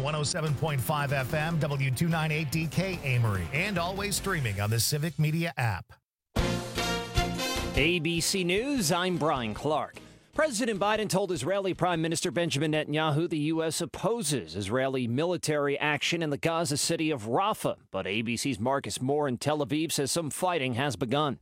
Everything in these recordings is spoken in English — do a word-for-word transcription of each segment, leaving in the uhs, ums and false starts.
one oh seven point five F M, W two ninety-eight D K Amory, and always streaming on the Civic Media app. A B C News, I'm Brian Clark. President Biden told Israeli Prime Minister Benjamin Netanyahu the U S opposes Israeli military action in the Gaza city of Rafah. But A B C's Marcus Moore in Tel Aviv says some fighting has begun.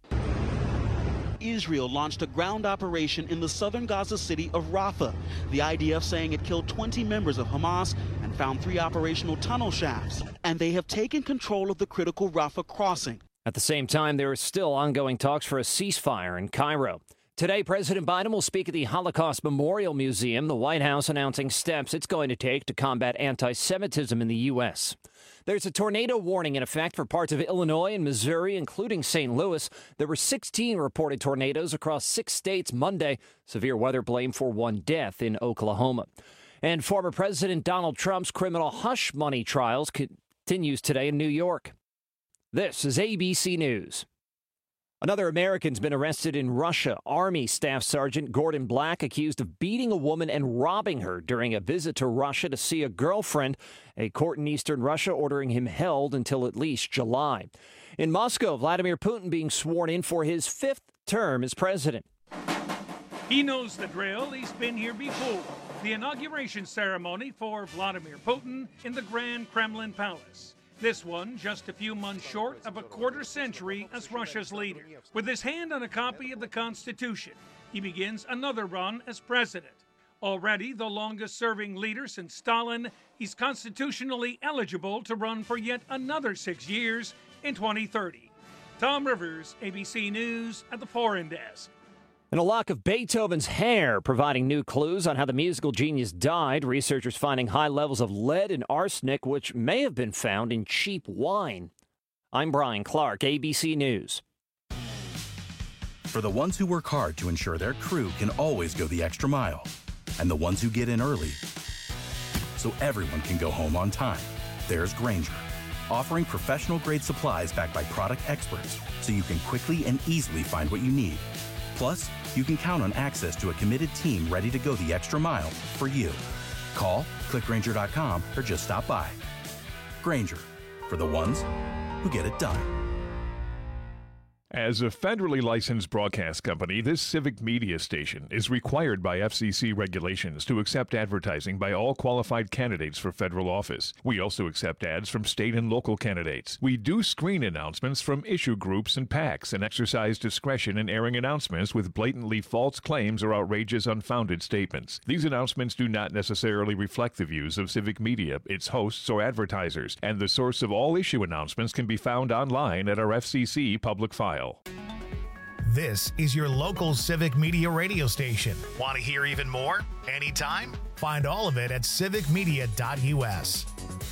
Israel launched a ground operation in the southern Gaza city of Rafah. The I D F saying it killed twenty members of Hamas and found three operational tunnel shafts. And they have taken control of the critical Rafah crossing. At the same time, there are still ongoing talks for a ceasefire in Cairo. Today, President Biden will speak at the Holocaust Memorial Museum, the White House announcing steps it's going to take to combat anti-Semitism in the U S. There's a tornado warning in effect for parts of Illinois and Missouri, including Saint Louis. There were sixteen reported tornadoes across six states Monday. Severe weather blamed for one death in Oklahoma. And former President Donald Trump's criminal hush money trials continues today in New York. This is A B C News. Another American's been arrested in Russia. Army Staff Sergeant Gordon Black accused of beating a woman and robbing her during a visit to Russia to see a girlfriend. A court in eastern Russia ordering him held until at least July. In Moscow, Vladimir Putin being sworn in for his fifth term as president. He knows the drill. He's been here before. The inauguration ceremony for Vladimir Putin in the Grand Kremlin Palace. This one just a few months short of a quarter century as Russia's leader. With his hand on a copy of the Constitution, he begins another run as president. Already the longest-serving leader since Stalin, he's constitutionally eligible to run for yet another six years in twenty thirty. Tom Rivers, A B C News at the Foreign Desk. And a lock of Beethoven's hair providing new clues on how the musical genius died. Researchers finding high levels of lead and arsenic, which may have been found in cheap wine. I'm Brian Clark, A B C News. For the ones who work hard to ensure their crew can always go the extra mile, and the ones who get in early so everyone can go home on time, there's Grainger, offering professional-grade supplies backed by product experts so you can quickly and easily find what you need. Plus, you can count on access to a committed team ready to go the extra mile for you. Call, click Grainger dot com, or just stop by. Grainger, for the ones who get it done. As a federally licensed broadcast company, this civic media station is required by F C C regulations to accept advertising by all qualified candidates for federal office. We also accept ads from state and local candidates. We do screen announcements from issue groups and PACs and exercise discretion in airing announcements with blatantly false claims or outrageous, unfounded statements. These announcements do not necessarily reflect the views of civic media, its hosts, or advertisers, and the source of all issue announcements can be found online at our F C C public file. This is your local Civic Media radio station. Want to hear even more? Anytime? Find all of it at civic media dot U S.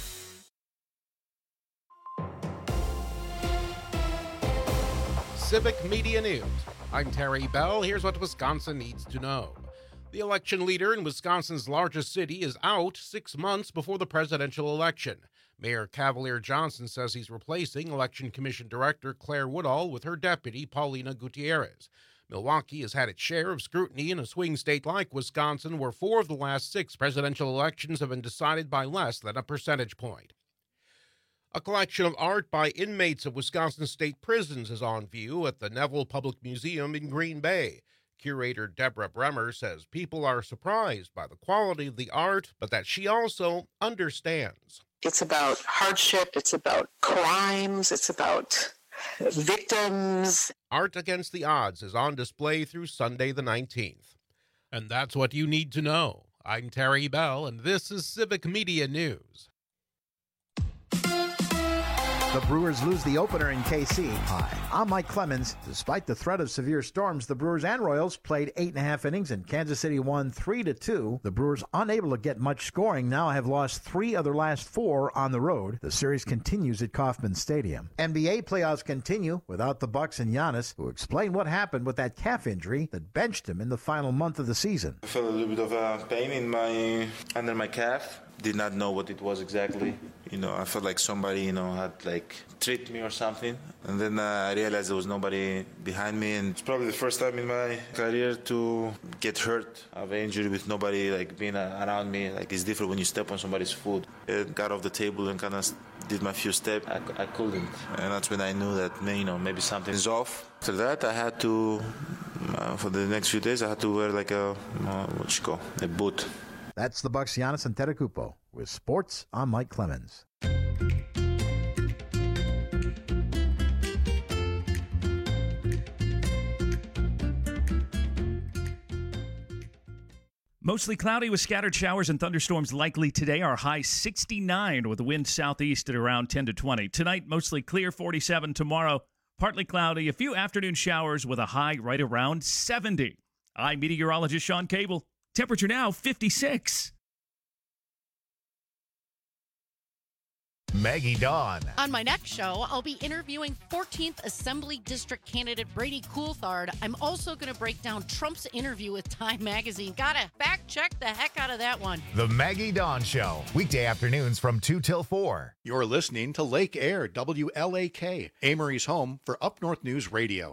Civic Media News. I'm Terry Bell. Here's what Wisconsin needs to know. The election leader in Wisconsin's largest city is out six months before the presidential election. Mayor Cavalier Johnson says he's replacing Election Commission Director Claire Woodall with her deputy, Paulina Gutierrez. Milwaukee has had its share of scrutiny in a swing state like Wisconsin, where four of the last six presidential elections have been decided by less than a percentage point. A collection of art by inmates of Wisconsin state prisons is on view at the Neville Public Museum in Green Bay. Curator Deborah Bremer says people are surprised by the quality of the art, but that she also understands. It's about hardship, it's about crimes, it's about victims. Art Against the Odds is on display through Sunday the nineteenth. And that's what you need to know. I'm Terry Bell, and this is Civic Media News. The Brewers lose the opener in K C. Hi, I'm Mike Clemens. Despite the threat of severe storms, the Brewers and Royals played eight and a half innings, and Kansas City won three to two. The Brewers, unable to get much scoring, now have lost three of their last four on the road. The series continues at Kauffman Stadium. N B A playoffs continue without the Bucks and Giannis, who explained what happened with that calf injury that benched him in the final month of the season. I felt a little bit of uh, pain in my under my calf. did not know what it was exactly. You know, I felt like somebody, you know, had like tripped me or something. And then uh, I realized there was nobody behind me. And it's probably the first time in my career to get hurt, have an injury with nobody like being uh, around me. Like it's different when you step on somebody's foot. I got off the table and kind of did my few steps. I, I couldn't. And that's when I knew that, you know, maybe something's off. After that, I had to, uh, for the next few days, I had to wear like a, uh, what you call, a boot. That's the Bucs' Giannis Antetokounmpo with sports. I'm Mike Clemens. Mostly cloudy with scattered showers and thunderstorms likely today. Our high sixty-nine with the wind southeast at around ten to twenty. Tonight, mostly clear, forty-seven. Tomorrow, partly cloudy, a few afternoon showers with a high right around seventy. I'm meteorologist Sean Cable. Temperature now fifty-six. Maggie Dawn. On my next show, I'll be interviewing fourteenth Assembly District candidate Brady Coulthard. I'm also going to break down Trump's interview with Time Magazine. Gotta fact check the heck out of that one. The Maggie Dawn Show, weekday afternoons from two till four. You're listening to Lake Air, W L A K, Amory's home for Up North News Radio.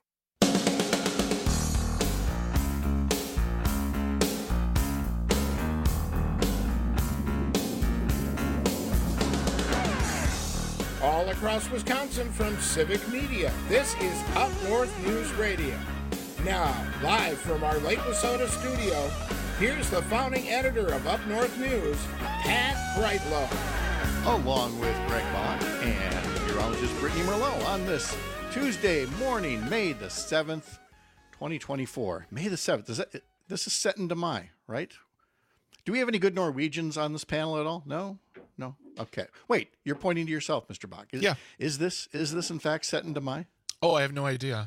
All across Wisconsin from Civic Media, this is Up North News Radio. Now, live from our Lake Wissota studio, here's the founding editor of Up North News, Pat Brightlow. Along with Greg Bach and meteorologist Brittany Merlot on this Tuesday morning, May the seventh, twenty twenty-four. May the seventh. Is that, this is set into May, right? Do we have any good Norwegians on this panel at all? No? No? Okay. Wait, you're pointing to yourself, Mister Bach. Is, yeah. Is this, is this in fact set into May? Oh, I have no idea.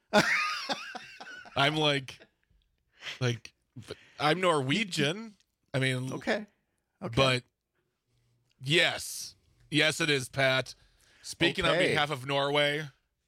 I'm like, like, I'm Norwegian. I mean, okay. Okay. But yes. Yes, it is, Pat. Speaking okay. on behalf of Norway.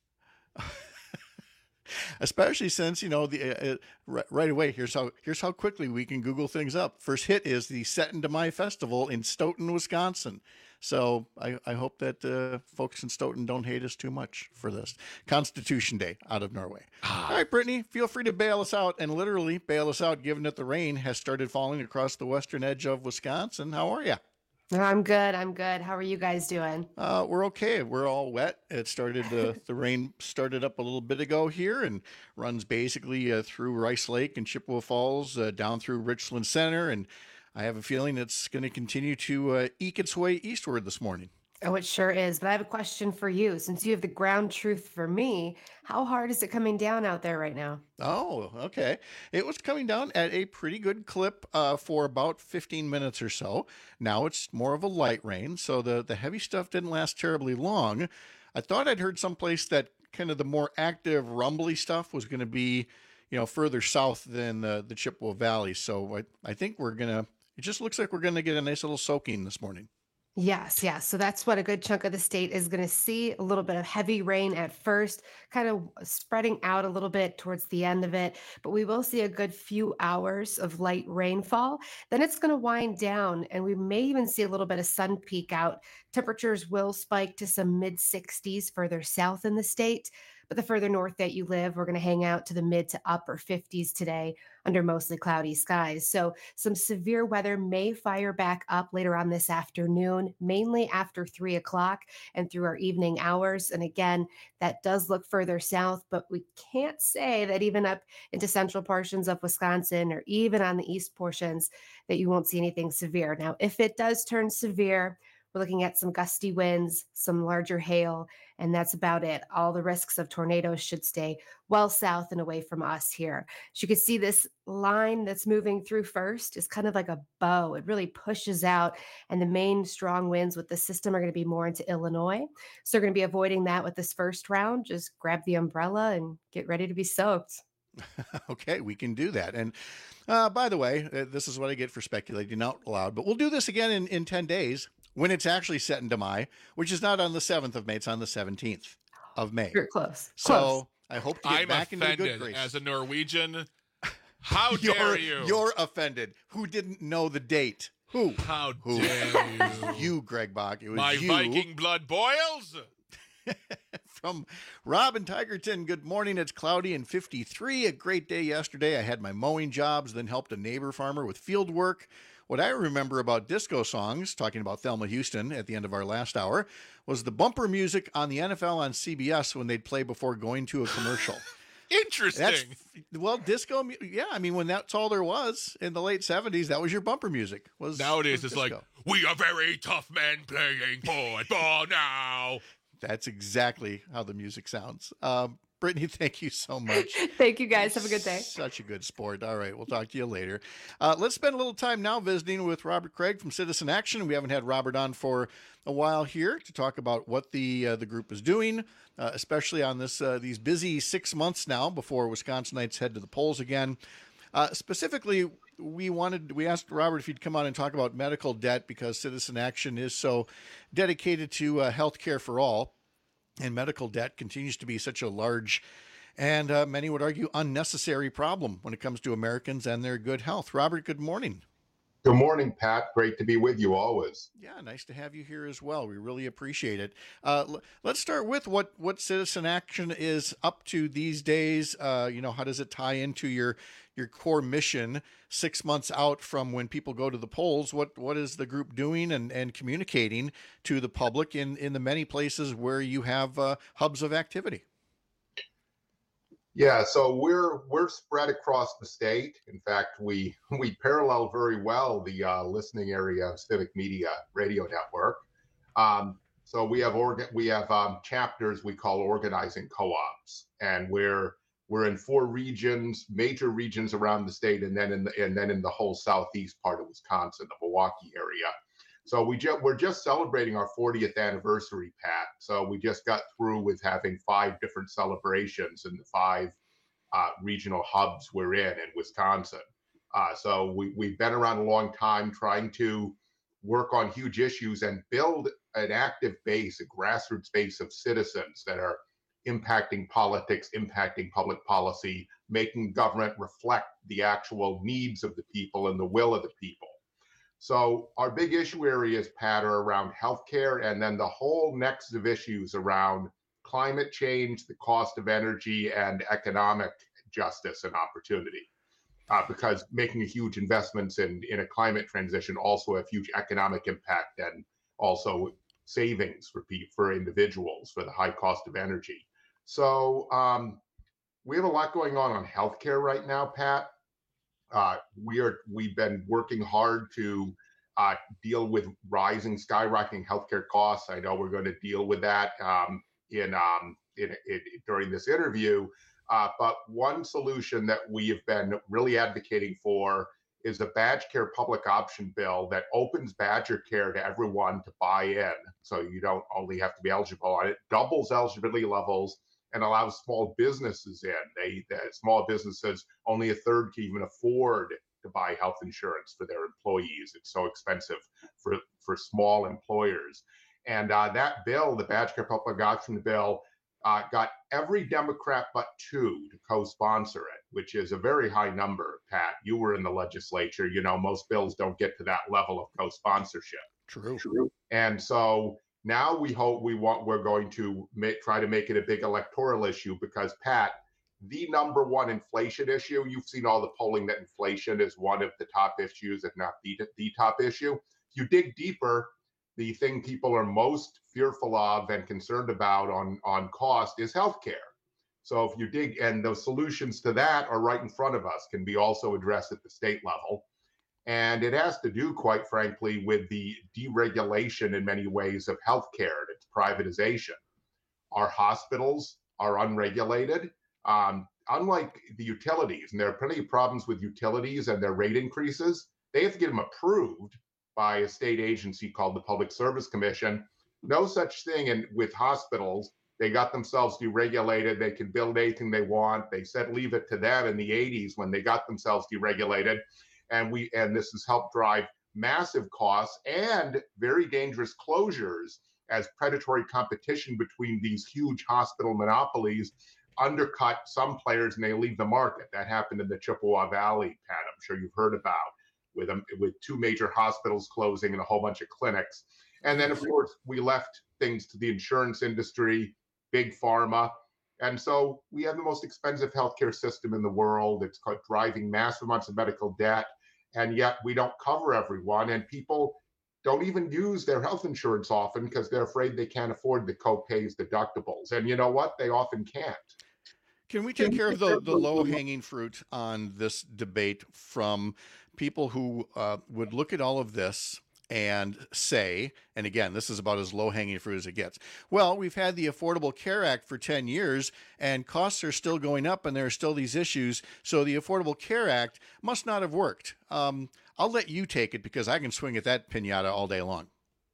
Especially since, you know, the uh, uh, right away, here's how here's how quickly we can Google things up. First hit is the Set into My Festival in Stoughton, Wisconsin. So I, I hope that uh, folks in Stoughton don't hate us too much for this. Constitution Day out of Norway. Ah. All right, Brittany, feel free to bail us out and literally bail us out, given that the rain has started falling across the western edge of Wisconsin. How are you? I'm good. I'm good. How are you guys doing? Uh, we're okay. We're all wet. It started, uh, the rain started up a little bit ago here and runs basically uh, through Rice Lake and Chippewa Falls, uh, down through Richland Center. And I have a feeling it's going to continue to uh, eke its way eastward this morning. Oh, it sure is. But I have a question for you. Since you have the ground truth for me, how hard is it coming down out there right now? Oh, okay. It was coming down at a pretty good clip uh, for about fifteen minutes or so. Now it's more of a light rain, so the, the heavy stuff didn't last terribly long. I thought I'd heard someplace that kind of the more active, rumbly stuff was going to be, you know, further south than the, the Chippewa Valley. So I, I think we're going to, it just looks like we're going to get a nice little soaking this morning. Yes, yes. So that's what a good chunk of the state is going to see. A little bit of heavy rain at first, kind of spreading out a little bit towards the end of it. But we will see a good few hours of light rainfall. Then it's going to wind down, and we may even see a little bit of sun peek out. Temperatures will spike to some mid sixties further south in the state. But the further north that you live, we're going to hang out to the mid to upper fifties today under mostly cloudy skies. So some severe weather may fire back up later on this afternoon, mainly after three o'clock and through our evening hours. And again, that does look further south, but we can't say that even up into central portions of Wisconsin or even on the east portions that you won't see anything severe. Now, if it does turn severe, we're looking at some gusty winds, some larger hail, and that's about it. All the risks of tornadoes should stay well south and away from us here. As you can see, this line that's moving through first is kind of like a bow. It really pushes out, and the main strong winds with the system are going to be more into Illinois. So we're going to be avoiding that with this first round. Just grab the umbrella and get ready to be soaked. Okay, we can do that. And uh, by the way, uh, this is what I get for speculating out loud, but we'll do this again in, in ten days. When it's actually set into May, which is not on the seventh of May, it's on the seventeenth of May. You're close. So close. I hope to get I'm back into offended good graces. As a Norwegian. How you're, dare you? You're offended. Who didn't know the date? Who? How Who? dare you? You, Greg Bach. It was My you. Viking blood boils. From Robin Tigerton, good morning. It's cloudy and fifty-three. A great day yesterday. I had my mowing jobs, then helped a neighbor farmer with field work. What I remember about disco songs, talking about Thelma Houston at the end of our last hour, was the bumper music on the N F L on C B S when they'd play before going to a commercial. Interesting. That's, well, disco, mu- yeah. I mean, when that's all there was in the late seventies, that was your bumper music. Was Nowadays, was it's like, we are very tough men playing football now. That's exactly how the music sounds. Um, Brittany, thank you so much. Thank you, guys. Have a good day. Such a good sport. All right, we'll talk to you later. Uh, let's spend a little time now visiting with Robert Craig from Citizen Action. We haven't had Robert on for a while here to talk about what the uh, the group is doing, uh, especially on this uh, these busy six months now before Wisconsinites head to the polls again. Uh, specifically, we wanted we asked Robert if he'd come on and talk about medical debt because Citizen Action is so dedicated to uh, health care for all. And medical debt continues to be such a large and uh, many would argue unnecessary problem when it comes to Americans and their good health. Robert, good morning. Good morning, Pat. Great to be with you always. Yeah, nice to have you here as well. We really appreciate it. Uh, l- let's start with what, what Citizen Action is up to these days. Uh, you know, how does it tie into your your core mission six months out from when people go to the polls? What what is the group doing and, and communicating to the public in, in the many places where you have uh, hubs of activity? Yeah, so we're we're spread across the state. In fact, we we parallel very well the uh, listening area of Civic Media Radio Network. Um, so we have organ we have um, chapters we call organizing co-ops, and we're we're in four regions, major regions around the state, and then in the and then in the whole southeast part of Wisconsin, the Milwaukee area. So we just we're just celebrating our fortieth anniversary, Pat. So we just got through with having five different celebrations in the five uh, regional hubs we're in in Wisconsin. Uh, so we we've been around a long time, trying to work on huge issues and build an active base, a grassroots base of citizens that are impacting politics, impacting public policy, making government reflect the actual needs of the people and the will of the people. So our big issue areas, Pat, are around healthcare, and then the whole nexus of issues around climate change, the cost of energy, and economic justice and opportunity. Uh, because making huge investments in, in a climate transition also have huge economic impact and also savings for for individuals for the high cost of energy. So um, we have a lot going on on healthcare right now, Pat. Uh, we are we've been working hard to uh, deal with rising, skyrocketing healthcare costs. I know we're going to deal with that um, in, um, in, in during this interview. Uh, but one solution that we have been really advocating for is the Badge Care public option bill that opens Badger Care to everyone to buy in. So you don't only have to be eligible on it, doubles eligibility levels, and allows small businesses in. They, the small businesses, only a third can even afford to buy health insurance for their employees. It's so expensive for, for small employers. And uh, that bill, the Badge Care public option bill, uh, got every Democrat but two to co-sponsor it, which is a very high number, Pat. You were in the legislature. You know, most bills don't get to that level of co-sponsorship. True. True. And so now we hope we want we're going to make, try to make it a big electoral issue because, Pat, the number one inflation issue, you've seen all the polling that inflation is one of the top issues, if not the, the top issue. If you dig deeper, the thing people are most fearful of and concerned about on, on cost is healthcare. So if you dig, and the solutions to that are right in front of us, can be also addressed at the state level. And it has to do, quite frankly, with the deregulation in many ways of healthcare and its privatization. Our hospitals are unregulated, um, unlike the utilities. And there are plenty of problems with utilities and their rate increases. They have to get them approved by a state agency called the Public Service Commission. No such thing in, with hospitals. They got themselves deregulated. They can build anything they want. They said leave it to them in the eighties when they got themselves deregulated. And we and this has helped drive massive costs and very dangerous closures as predatory competition between these huge hospital monopolies undercut some players and they leave the market. That happened in the Chippewa Valley, Pat, I'm sure you've heard about, with um, with two major hospitals closing and a whole bunch of clinics. And then, of course, we left things to the insurance industry, big pharma. And so we have the most expensive healthcare system in the world. It's driving massive amounts of medical debt. And yet we don't cover everyone. And people don't even use their health insurance often because they're afraid they can't afford the co-pays, deductibles. And you know what? They often can't. Can we take care of the, the low-hanging fruit on this debate from people who uh, would look at all of this and say, and again, this is about as low-hanging fruit as it gets, well, we've had the Affordable Care Act for ten years, and costs are still going up, and there are still these issues, so the Affordable Care Act must not have worked. Um, I'll let you take it because I can swing at that piñata all day long.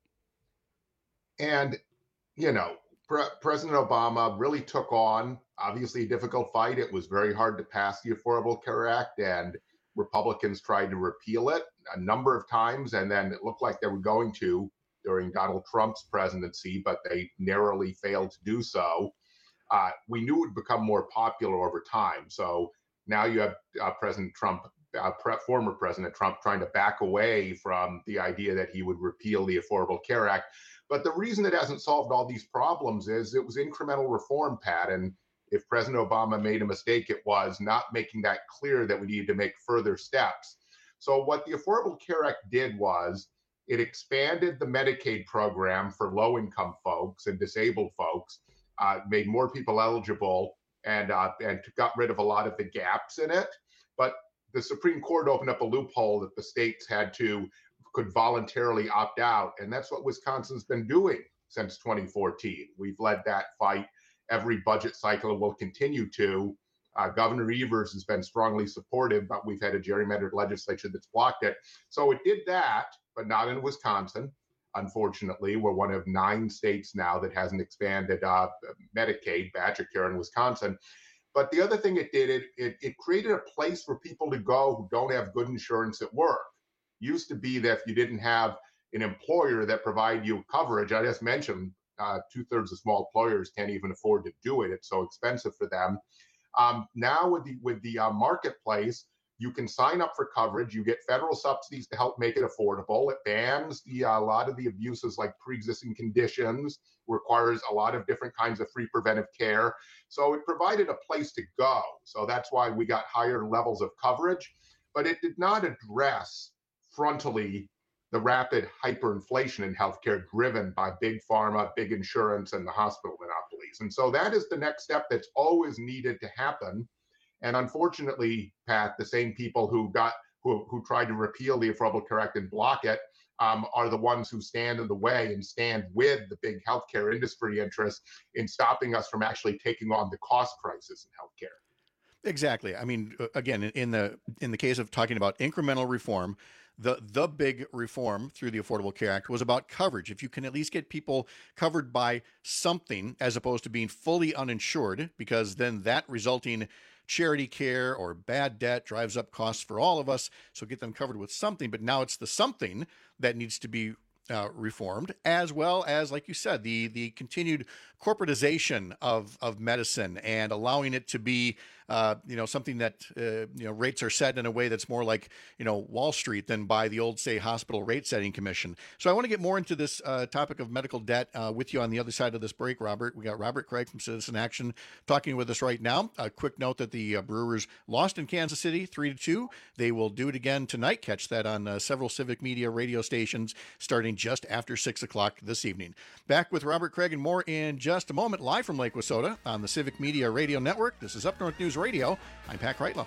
And, you know, Pre- President Obama really took on, obviously, a difficult fight. It was very hard to pass the Affordable Care Act, and Republicans tried to repeal it a number of times, and then it looked like they were going to during Donald Trump's presidency, but they narrowly failed to do so. Uh, we knew it would become more popular over time. So now you have uh, President Trump, uh, pre- former President Trump, trying to back away from the idea that he would repeal the Affordable Care Act. But the reason it hasn't solved all these problems is it was incremental reform, Pat. And if President Obama made a mistake, it was not making that clear that we needed to make further steps. So what the Affordable Care Act did was it expanded the Medicaid program for low-income folks and disabled folks, uh, made more people eligible, and uh, and got rid of a lot of the gaps in it. But the Supreme Court opened up a loophole that the states had to could voluntarily opt out, and that's what Wisconsin's been doing since twenty fourteen. We've led that fight every budget cycle and will continue to. Uh, Governor Evers has been strongly supportive, but we've had a gerrymandered legislature that's blocked it. So it did that, but not in Wisconsin. Unfortunately, we're one of nine states now that hasn't expanded uh, Medicaid, Badger Care in Wisconsin. But the other thing it did, it, it it created a place for people to go who don't have good insurance at work. Used to be that if you didn't have an employer that provided you coverage, I just mentioned uh, two-thirds of small employers can't even afford to do it. It's so expensive for them. Um, now with the with the uh, marketplace, you can sign up for coverage. You get federal subsidies to help make it affordable. It bans the, uh, a lot of the abuses like pre-existing conditions, requires a lot of different kinds of free preventive care. So it provided a place to go. So that's why we got higher levels of coverage. But it did not address frontally the rapid hyperinflation in healthcare driven by big pharma, big insurance, and the hospital monopolies. And so that is the next step that's always needed to happen. And unfortunately, Pat, the same people who got who who tried to repeal the Affordable Care Act and block it um, are the ones who stand in the way and stand with the big healthcare industry interests in stopping us from actually taking on the cost crisis in healthcare. Exactly. I mean, again, in the in the case of talking about incremental reform, the the big reform through the Affordable Care Act was about coverage. If you can at least get people covered by something as opposed to being fully uninsured, because then that resulting charity care or bad debt drives up costs for all of us. So get them covered with something. But now it's the something that needs to be Uh, reformed, as well as, like you said, the the continued corporatization of of medicine and allowing it to be, uh, you know, something that uh, you know rates are set in a way that's more like you know Wall Street than by the old, say, hospital rate setting commission. So I want to get more into this uh, topic of medical debt uh, with you on the other side of this break, Robert. We got Robert Craig from Citizen Action talking with us right now. A quick note that the uh, Brewers lost in Kansas City three to two. They will do it again tonight. Catch that on uh, several Civic Media radio stations starting just after six o'clock this evening. Back with Robert Craig and more in just a moment, live from Lake Wissota on the Civic Media Radio Network. This is Up North News Radio. I'm Pat Kreitlow.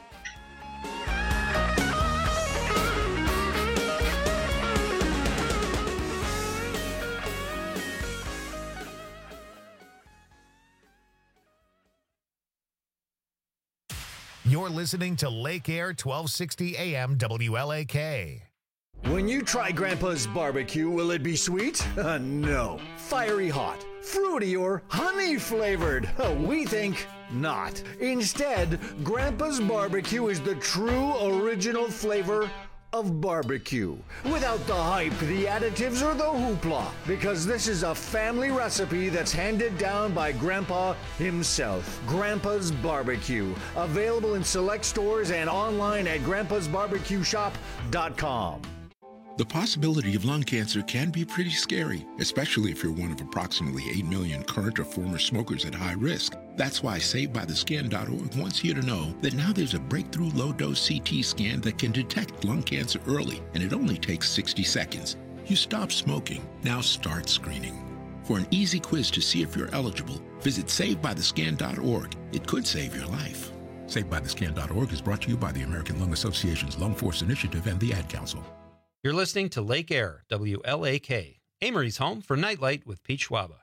You're listening to Lake Air twelve sixty A M W L A K. When you try Grandpa's barbecue, will it be sweet? Uh, no. Fiery hot, fruity, or honey flavored? Uh, we think not. Instead, Grandpa's barbecue is the true original flavor of barbecue. Without the hype, the additives, or the hoopla. Because this is a family recipe that's handed down by Grandpa himself. Grandpa's Barbecue. Available in select stores and online at grandpas barbecue shop dot com. The possibility of lung cancer can be pretty scary, especially if you're one of approximately eight million current or former smokers at high risk. That's why saved by the scan dot org wants you to know that now there's a breakthrough low-dose C T scan that can detect lung cancer early, and it only takes sixty seconds. You stop smoking, now start screening. For an easy quiz to see if you're eligible, visit saved by the scan dot org. It could save your life. saved by the scan dot org is brought to you by the American Lung Association's Lung Force Initiative and the Ad Council. You're listening to Lake Air, W L A K, Amory's home for Nightlight with Pete Schwaba.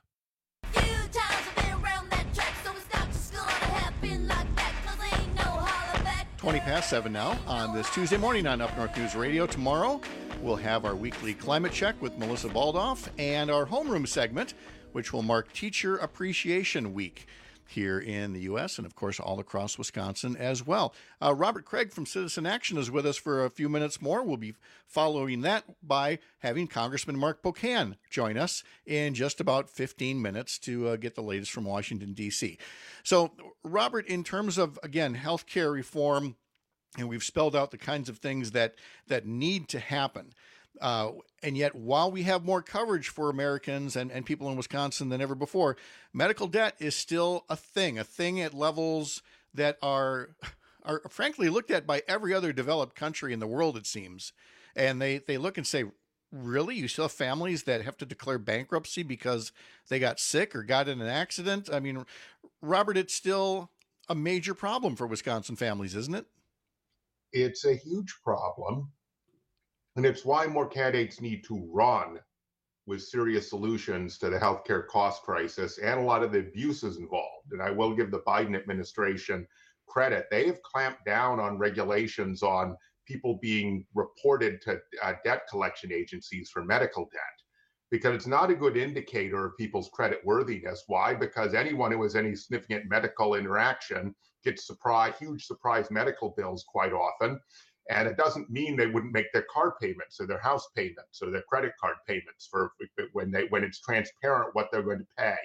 twenty past seven now on this Tuesday morning on Up North News Radio. Tomorrow, we'll have our weekly climate check with Melissa Baldoff and our homeroom segment, which will mark Teacher Appreciation Week here in the U S and, of course, all across Wisconsin as well. Uh, Robert Craig from Citizen Action is with us for a few minutes more. We'll be following that by having Congressman Mark Pocan join us in just about fifteen minutes to uh, get the latest from Washington, D C. So, Robert, in terms of, again, healthcare reform, and we've spelled out the kinds of things that, that need to happen. Uh, and yet, while we have more coverage for Americans and, and people in Wisconsin than ever before, medical debt is still a thing, a thing at levels that are, are frankly looked at by every other developed country in the world, it seems. And they, they look and say, really? You still have families that have to declare bankruptcy because they got sick or got in an accident? I mean, Robert, it's still a major problem for Wisconsin families, isn't it? It's a huge problem. And it's why more candidates need to run with serious solutions to the healthcare cost crisis and a lot of the abuses involved. And I will give the Biden administration credit. They have clamped down on regulations on people being reported to uh, debt collection agencies for medical debt, because it's not a good indicator of people's credit worthiness. Why? Because anyone who has any significant medical interaction gets surprise, huge surprise medical bills quite often. And it doesn't mean they wouldn't make their car payments or their house payments or their credit card payments for when they when it's transparent what they're going to pay.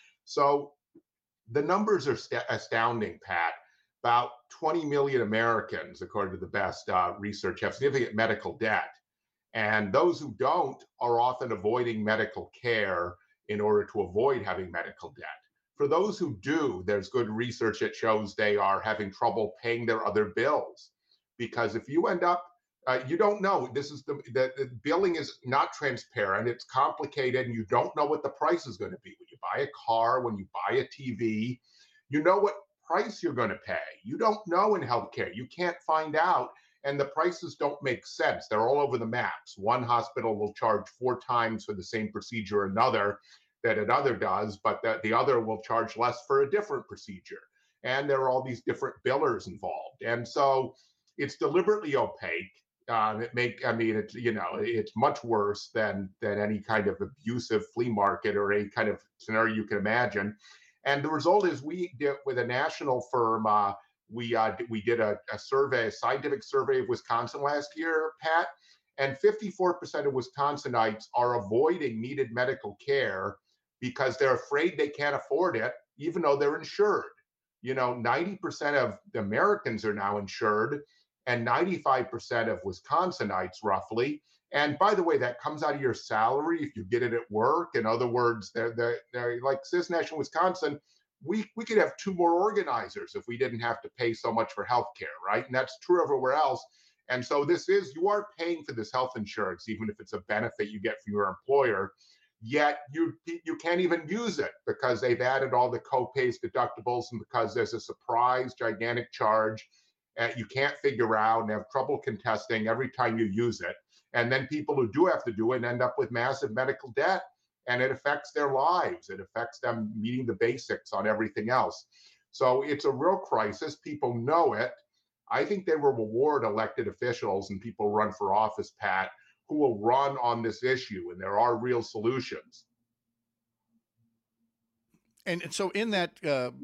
So the numbers are st- astounding, Pat. About twenty million Americans, according to the best uh, research, have significant medical debt. And those who don't are often avoiding medical care in order to avoid having medical debt. For those who do, there's good research that shows they are having trouble paying their other bills. Because if you end up, uh, you don't know, this is the, the, the billing is not transparent, it's complicated, and you don't know what the price is going to be. When you buy a car, when you buy a T V, you know what price you're going to pay. You don't know in healthcare. You can't find out, and the prices don't make sense. They're all over the maps. One hospital will charge four times for the same procedure another that another does, but the, the other will charge less for a different procedure. And there are all these different billers involved. And so it's deliberately opaque. Um, it make, I mean, it's, you know, it's much worse than than any kind of abusive flea market or any kind of scenario you can imagine. And the result is we did with a national firm, uh, we uh, we did a, a survey, a scientific survey of Wisconsin last year, Pat, and fifty-four percent of Wisconsinites are avoiding needed medical care because they're afraid they can't afford it, even though they're insured. You know, ninety percent of the Americans are now insured, and ninety-five percent of Wisconsinites, roughly. And by the way, that comes out of your salary if you get it at work. In other words, they're, they're, they're like Citizen Action Wisconsin, we, we could have two more organizers if we didn't have to pay so much for healthcare, right? And that's true everywhere else. And so this is, you are paying for this health insurance, even if it's a benefit you get from your employer, yet you you can't even use it because they've added all the co-pays, deductibles, and because there's a surprise gigantic charge uh, you can't figure out and have trouble contesting every time you use it. And then people who do have to do it end up with massive medical debt, and it affects their lives. It affects them meeting the basics on everything else. So it's a real crisis. People know it. I think they will reward elected officials and people who run for office, Pat, who will run on this issue, and there are real solutions. And, and so in that uh,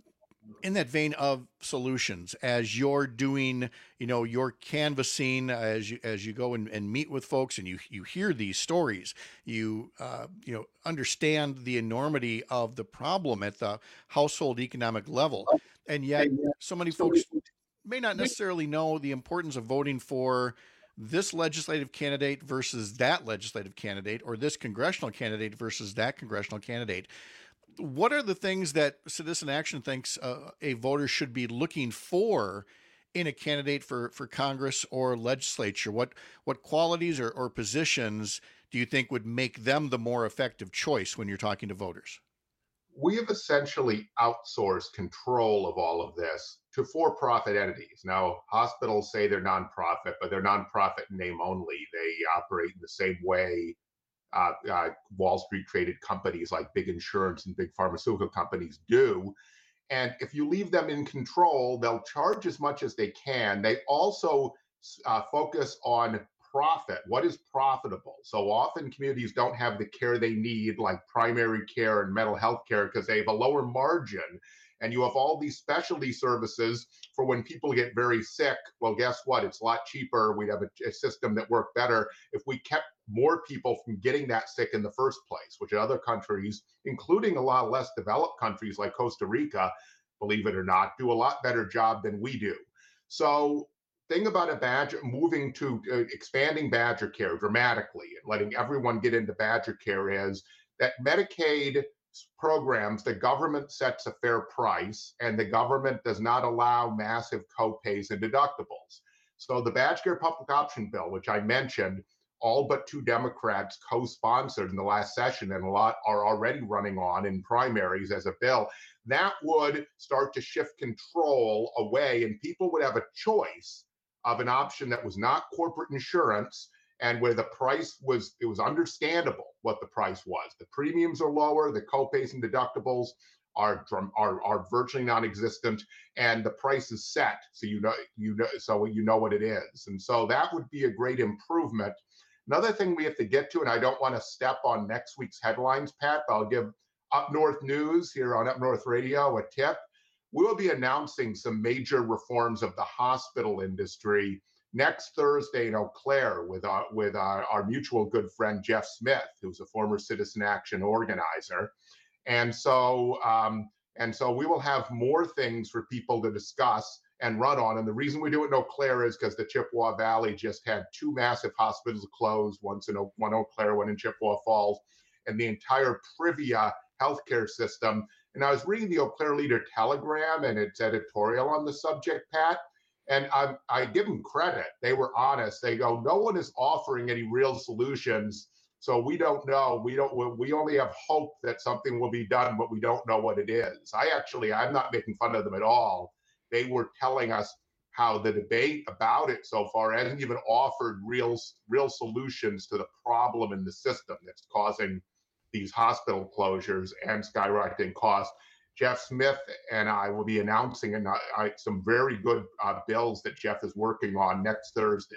in that vein of solutions, as you're doing, you know, your canvassing, as you as you go and, and meet with folks, and you you hear these stories, you uh, you know understand the enormity of the problem at the household economic level, and yet so many folks may not necessarily know the importance of voting for this legislative candidate versus that legislative candidate, or this congressional candidate versus that congressional candidate. What are the things that Citizen Action thinks uh, a voter should be looking for in a candidate for, for Congress or legislature? What what qualities or, or positions do you think would make them the more effective choice when you're talking to voters? We have essentially outsourced control of all of this to for-profit entities. Now, hospitals say they're nonprofit, but they're nonprofit in name only. They operate in the same way Uh, uh, Wall Street traded companies like big insurance and big pharmaceutical companies do. And if you leave them in control, they'll charge as much as they can. They also uh, focus on profit. What is profitable? So often communities don't have the care they need, like primary care and mental health care, because they have a lower margin. And you have all these specialty services for when people get very sick. Well, guess what? It's a lot cheaper. We'd have a, a system that worked better if we kept more people from getting that sick in the first place, which in other countries, including a lot less developed countries like Costa Rica, believe it or not, do a lot better job than we do. So thing about a Badger, moving to uh, expanding Badger Care dramatically and letting everyone get into Badger Care is that Medicaid programs, the government sets a fair price, and the government does not allow massive co-pays and deductibles. So the Badger Care Public Option Bill, which I mentioned, all but two Democrats co-sponsored in the last session, and a lot are already running on in primaries as a bill, that would start to shift control away, and people would have a choice of an option that was not corporate insurance, and where the price was, it was understandable what the price was. The premiums are lower, the co-pays and deductibles are, are are virtually non-existent, and the price is set, so you know you know so you know what it is. And so that would be a great improvement. Another thing we have to get to, and I don't want to step on next week's headlines, Pat, but I'll give Up North News here on Up North Radio a tip. We will be announcing some major reforms of the hospital industry next Thursday in Eau Claire with our, with our, our mutual good friend, Jeff Smith, who's a former Citizen Action organizer. And so, um, and so we will have more things for people to discuss and run on. And the reason we do it in Eau Claire is because the Chippewa Valley just had two massive hospitals closed, once in Eau, one Eau Claire, one in Chippewa Falls, and the entire Privia healthcare system. And I was reading the Eau Claire Leader Telegram and its editorial on the subject, Pat, and I, I give them credit. They were honest. They go, no one is offering any real solutions, so we don't know. We don't. We only have hope that something will be done, but we don't know what it is. I actually, I'm not making fun of them at all. They were telling us how the debate about it so far hasn't even offered real, real solutions to the problem in the system that's causing these hospital closures and skyrocketing costs. Jeff Smith and I will be announcing an, uh, some very good uh, bills that Jeff is working on next Thursday.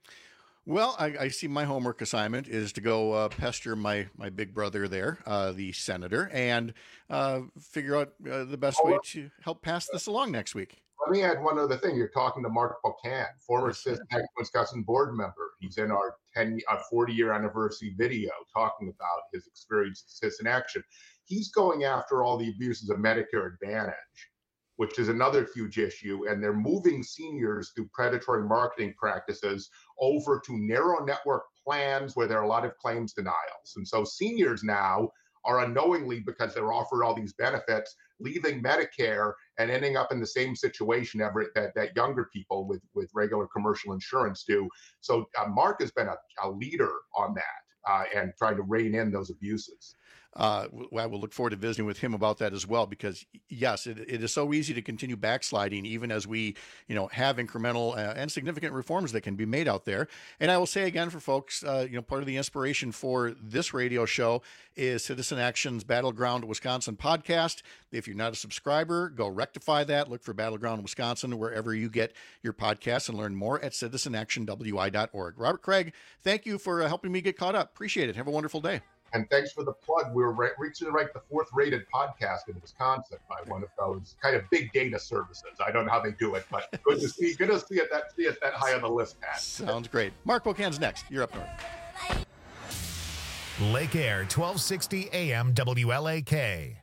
Well, I, I see my homework assignment is to go uh, pester my, my big brother there, uh, the senator, and uh, figure out uh, the best way to help pass this along next week. Let me add one other thing. You're talking to Mark Pocan, former Citizen Action Wisconsin board member. He's in our ten, uh, forty-year anniversary video talking about his experience at Citizen Action. He's going after all the abuses of Medicare Advantage, which is another huge issue. And they're moving seniors through predatory marketing practices over to narrow network plans where there are a lot of claims denials. And so seniors now are unknowingly, because they're offered all these benefits, leaving Medicare and ending up in the same situation ever, that, that younger people with, with regular commercial insurance do. So uh, Mark has been a, a leader on that uh, and trying to rein in those abuses. Uh, I will look forward to visiting with him about that as well, because yes, it, it is so easy to continue backsliding, even as we, you know, have incremental uh, and significant reforms that can be made out there. And I will say again for folks, uh, you know, part of the inspiration for this radio show is Citizen Action's Battleground Wisconsin podcast. If you're not a subscriber, go rectify that. Look for Battleground Wisconsin wherever you get your podcasts, and learn more at citizen action w i dot org. Robert Craig, thank you for uh, helping me get caught up. Appreciate it. Have a wonderful day. And thanks for the plug. We're re- reaching like the fourth rated podcast in Wisconsin by one of those kind of big data services. I don't know how they do it, but good to see, good to see it that see it that high on the list, Pat. Sounds great. Mark Bocan's next. You're up north. Lake Air, twelve sixty A M W L A K.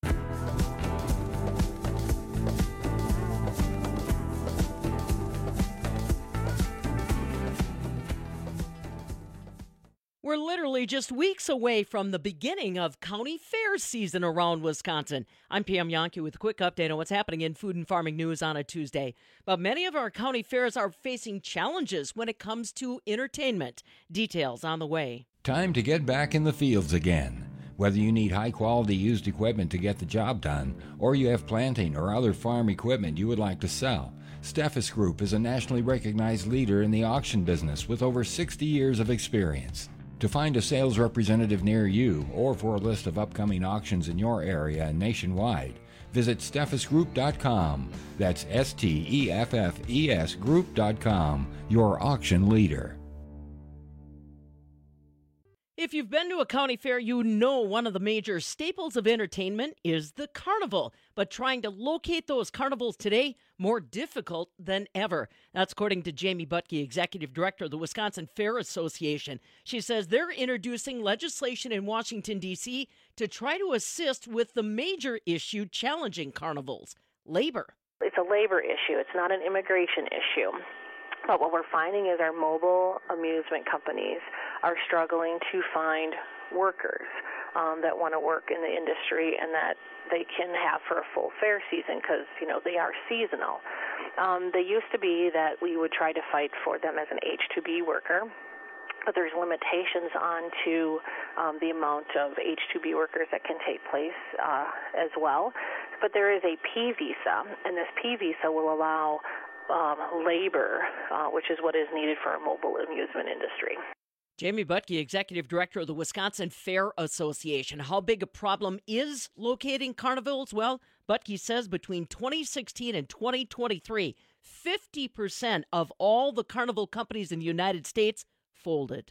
We're literally just weeks away from the beginning of county fair season around Wisconsin. I'm Pam Yonke with a quick update on what's happening in food and farming news on a Tuesday. But many of our county fairs are facing challenges when it comes to entertainment. Details on the way. Time to get back in the fields again. Whether you need high-quality used equipment to get the job done, or you have planting or other farm equipment you would like to sell, Steffes Group is a nationally recognized leader in the auction business with over sixty years of experience. To find a sales representative near you or for a list of upcoming auctions in your area and nationwide, visit steffes group dot com. That's S T E F F E S group dot com, your auction leader. If you've been to a county fair, you know one of the major staples of entertainment is the carnival. But trying to locate those carnivals today, more difficult than ever. That's according to Jamie Butke, Executive Director of the Wisconsin Fair Association. She says they're introducing legislation in Washington, D C to try to assist with the major issue challenging carnivals, labor. It's a labor issue. It's not an immigration issue. But what we're finding is our mobile amusement companies are struggling to find workers um, that want to work in the industry and that they can have for a full fair season because, you know, they are seasonal. Um, they used to be that we would try to fight for them as an H two B worker, but there's limitations on to um, the amount of H two B workers that can take place uh, as well. But there is a P visa, and this P visa will allow Um, labor, uh, which is what is needed for a mobile amusement industry. Jamie Butke, Executive Director of the Wisconsin Fair Association. How big a problem is locating carnivals? Well, Butke says between twenty sixteen and twenty twenty-three, fifty percent of all the carnival companies in the United States folded.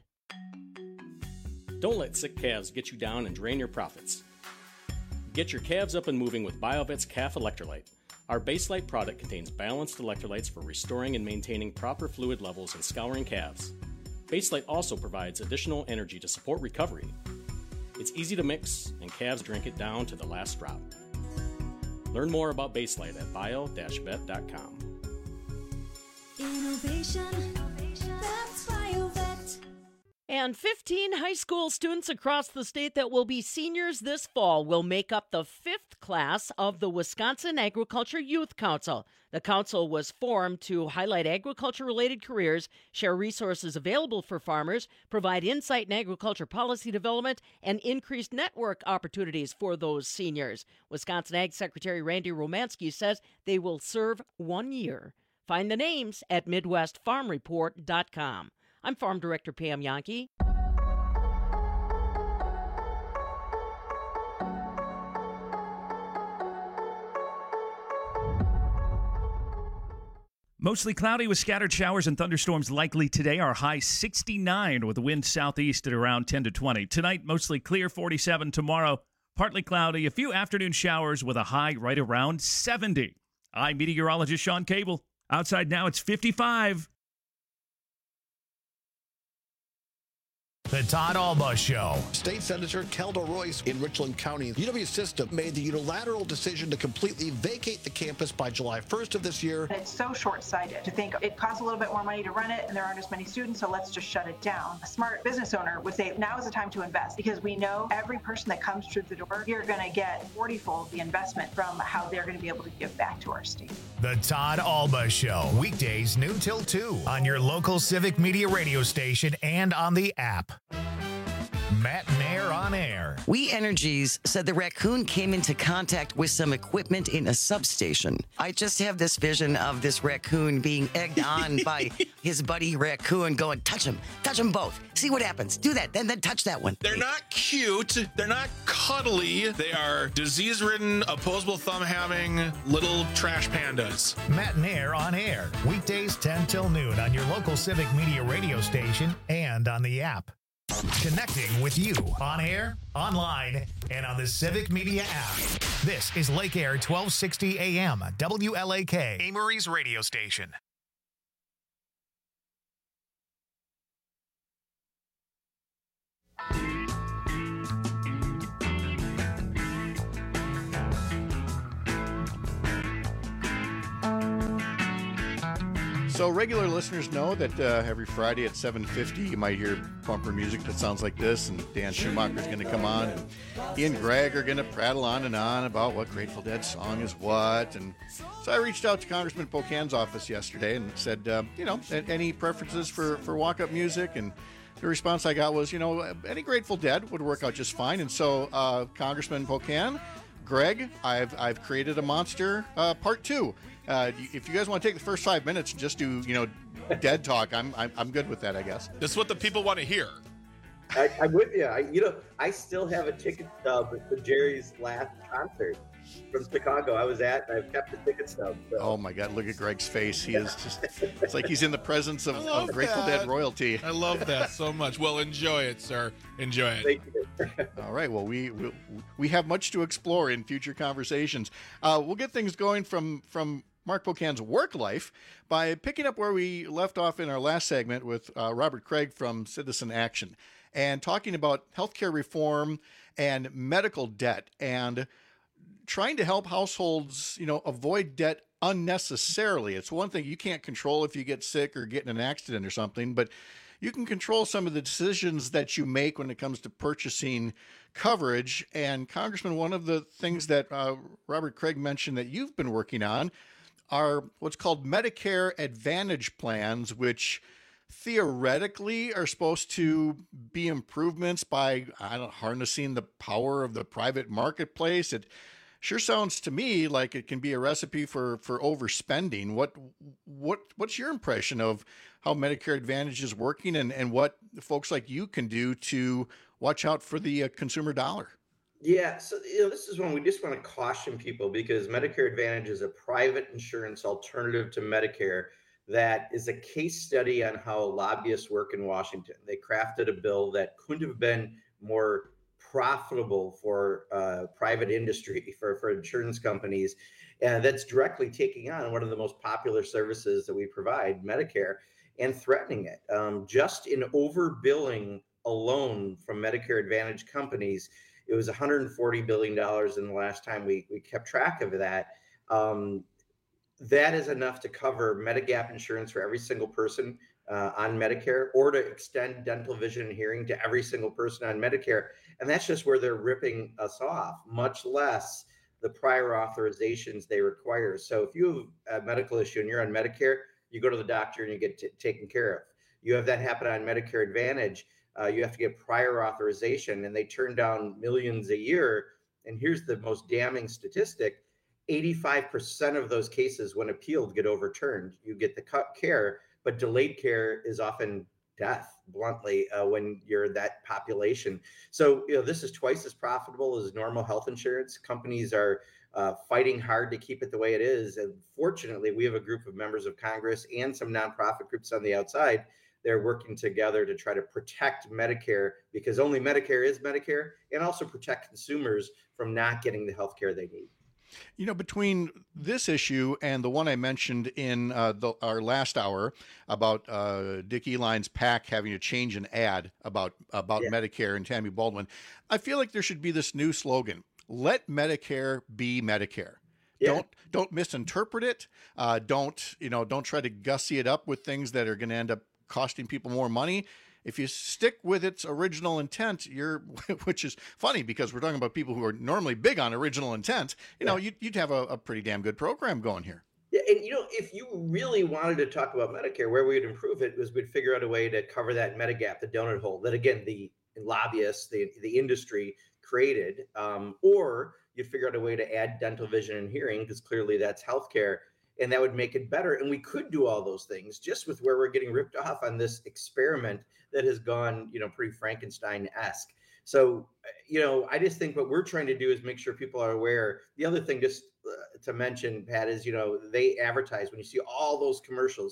Don't let sick calves get you down and drain your profits. Get your calves up and moving with BioVet's Calf Electrolyte. Our Baselite product contains balanced electrolytes for restoring and maintaining proper fluid levels and scouring calves. Baselite also provides additional energy to support recovery. It's easy to mix, and calves drink it down to the last drop. Learn more about Baselite at bio dash vet dot com. Innovation, that's BioVet. And fifteen high school students across the state that will be seniors this fall will make up the fifth class of the Wisconsin Agriculture Youth Council. The council was formed to highlight agriculture-related careers, share resources available for farmers, provide insight in agriculture policy development, and increase network opportunities for those seniors. Wisconsin Ag Secretary Randy Romanski says they will serve one year. Find the names at midwest farm report dot com. I'm Farm Director Pam Yonke. Mostly cloudy with scattered showers and thunderstorms likely today. Our high sixty-nine with the wind southeast at around ten to twenty. Tonight, mostly clear, forty-seven. Tomorrow, partly cloudy, a few afternoon showers with a high right around seventy. I'm meteorologist Sean Cable. Outside now, it's fifty-five. The Todd Alba Show. State Senator Kelda Royce in Richland County. U W System made the unilateral decision to completely vacate the campus by July first of this year. It's so short-sighted to think it costs a little bit more money to run it and there aren't as many students, so let's just shut it down. A smart business owner would say now is the time to invest because we know every person that comes through the door, you're going to get forty-fold the investment from how they're going to be able to give back to our state. The Todd Alba Show. Weekdays noon till two on your local Civic Media radio station and on the app. Matt Nair on air. We Energies said the raccoon came into contact with some equipment in a substation. I just have this vision of this raccoon being egged on by his buddy raccoon going, touch him, touch them both. See what happens. Do that, then then touch that one. They're not cute. They're not cuddly. They are disease-ridden, opposable thumb-having little trash pandas. Matt Nair on air. Weekdays ten till noon on your local Civic Media radio station and on the app. Connecting with you on air, online, and on the Civic Media app. This is Lake Air twelve sixty A M, W L A K, Amory's radio station. So regular listeners know that uh, every Friday at seven fifty, you might hear bumper music that sounds like this, and Dan Schumacher is going to come on, and he and Greg are going to prattle on and on about what Grateful Dead song is what. And so I reached out to Congressman Pocan's office yesterday and said, uh, you know, any preferences for, for walk-up music? And the response I got was, you know, any Grateful Dead would work out just fine. And so uh, Congressman Pocan, Greg, I've I've created a monster uh, part two. Uh, if you guys want to take the first five minutes and just do, you know, Dead talk, I'm I'm, I'm good with that, I guess. This is what the people want to hear. I, I'm with you. I, you know, I still have a ticket stub for Jerry's last concert from Chicago. I was at, and I've kept the ticket stub. So. Oh my God! Look at Greg's face. He is just—it's like he's in the presence of, of Grateful that. Dead royalty. I love that so much. Well, enjoy it, sir. Enjoy it. Thank you. All right. Well, we we, we have much to explore in future conversations. Uh, we'll get things going from from. Mark Pocan's work life by picking up where we left off in our last segment with uh, Robert Craig from Citizen Action and talking about healthcare reform and medical debt and trying to help households, you know, avoid debt unnecessarily. It's one thing you can't control if you get sick or get in an accident or something, but you can control some of the decisions that you make when it comes to purchasing coverage. And Congressman, one of the things that uh, Robert Craig mentioned that you've been working on are what's called Medicare Advantage plans, which theoretically are supposed to be improvements by, I don't know, harnessing the power of the private marketplace. It sure sounds to me like it can be a recipe for, for overspending. What what what's your impression of how Medicare Advantage is working, and, and what folks like you can do to watch out for the uh, consumer dollar? Yeah, so you know, this is one we just want to caution people, because Medicare Advantage is a private insurance alternative to Medicare that is a case study on how lobbyists work in Washington. They crafted a bill that couldn't have been more profitable for uh, private industry, for, for insurance companies, and that's directly taking on one of the most popular services that we provide, Medicare, and threatening it. Um, just in overbilling alone from Medicare Advantage companies, it was one hundred forty billion dollars in the last time we, we kept track of that. Um, that is enough to cover Medigap insurance for every single person uh, on Medicare, or to extend dental, vision, and hearing to every single person on Medicare. And that's just where they're ripping us off, much less the prior authorizations they require. So if you have a medical issue and you're on Medicare, you go to the doctor and you get t- taken care of. You have that happen on Medicare Advantage, Uh, you have to get prior authorization, and they turn down millions a year. And here's the most damning statistic: eighty-five percent of those cases, when appealed, get overturned. You get the cut care, but delayed care is often death, bluntly, uh, when you're that population. So, you know, this is twice as profitable as normal health insurance. Companies are uh, fighting hard to keep it the way it is. And fortunately, we have a group of members of Congress and some nonprofit groups on the outside. They're working together to try to protect Medicare, because only Medicare is Medicare, and also protect consumers from not getting the health care they need. You know, between this issue and the one I mentioned in uh, the, our last hour about uh, Dick Eline's PAC having to change an ad about about yeah. Medicare and Tammy Baldwin, I feel like there should be this new slogan: "Let Medicare be Medicare." Yeah. Don't don't misinterpret it. Uh, don't you know? Don't try to gussy it up with things that are going to end up costing people more money. If you stick with its original intent, you're, which is funny because we're talking about people who are normally big on original intent, you know, you'd, you'd have a, a pretty damn good program going here. Yeah, and you know, if you really wanted to talk about Medicare, where we would improve it was we'd figure out a way to cover that Medigap, the donut hole that, again, the lobbyists, the, the industry created, um, or you'd figure out a way to add dental, vision, and hearing, because clearly that's healthcare. And that would make it better. And we could do all those things just with where we're getting ripped off on this experiment that has gone, you know, pretty Frankenstein-esque. So, you know, I just think what we're trying to do is make sure people are aware. The other thing just uh, to mention, Pat, is, you know, they advertise, when you see all those commercials,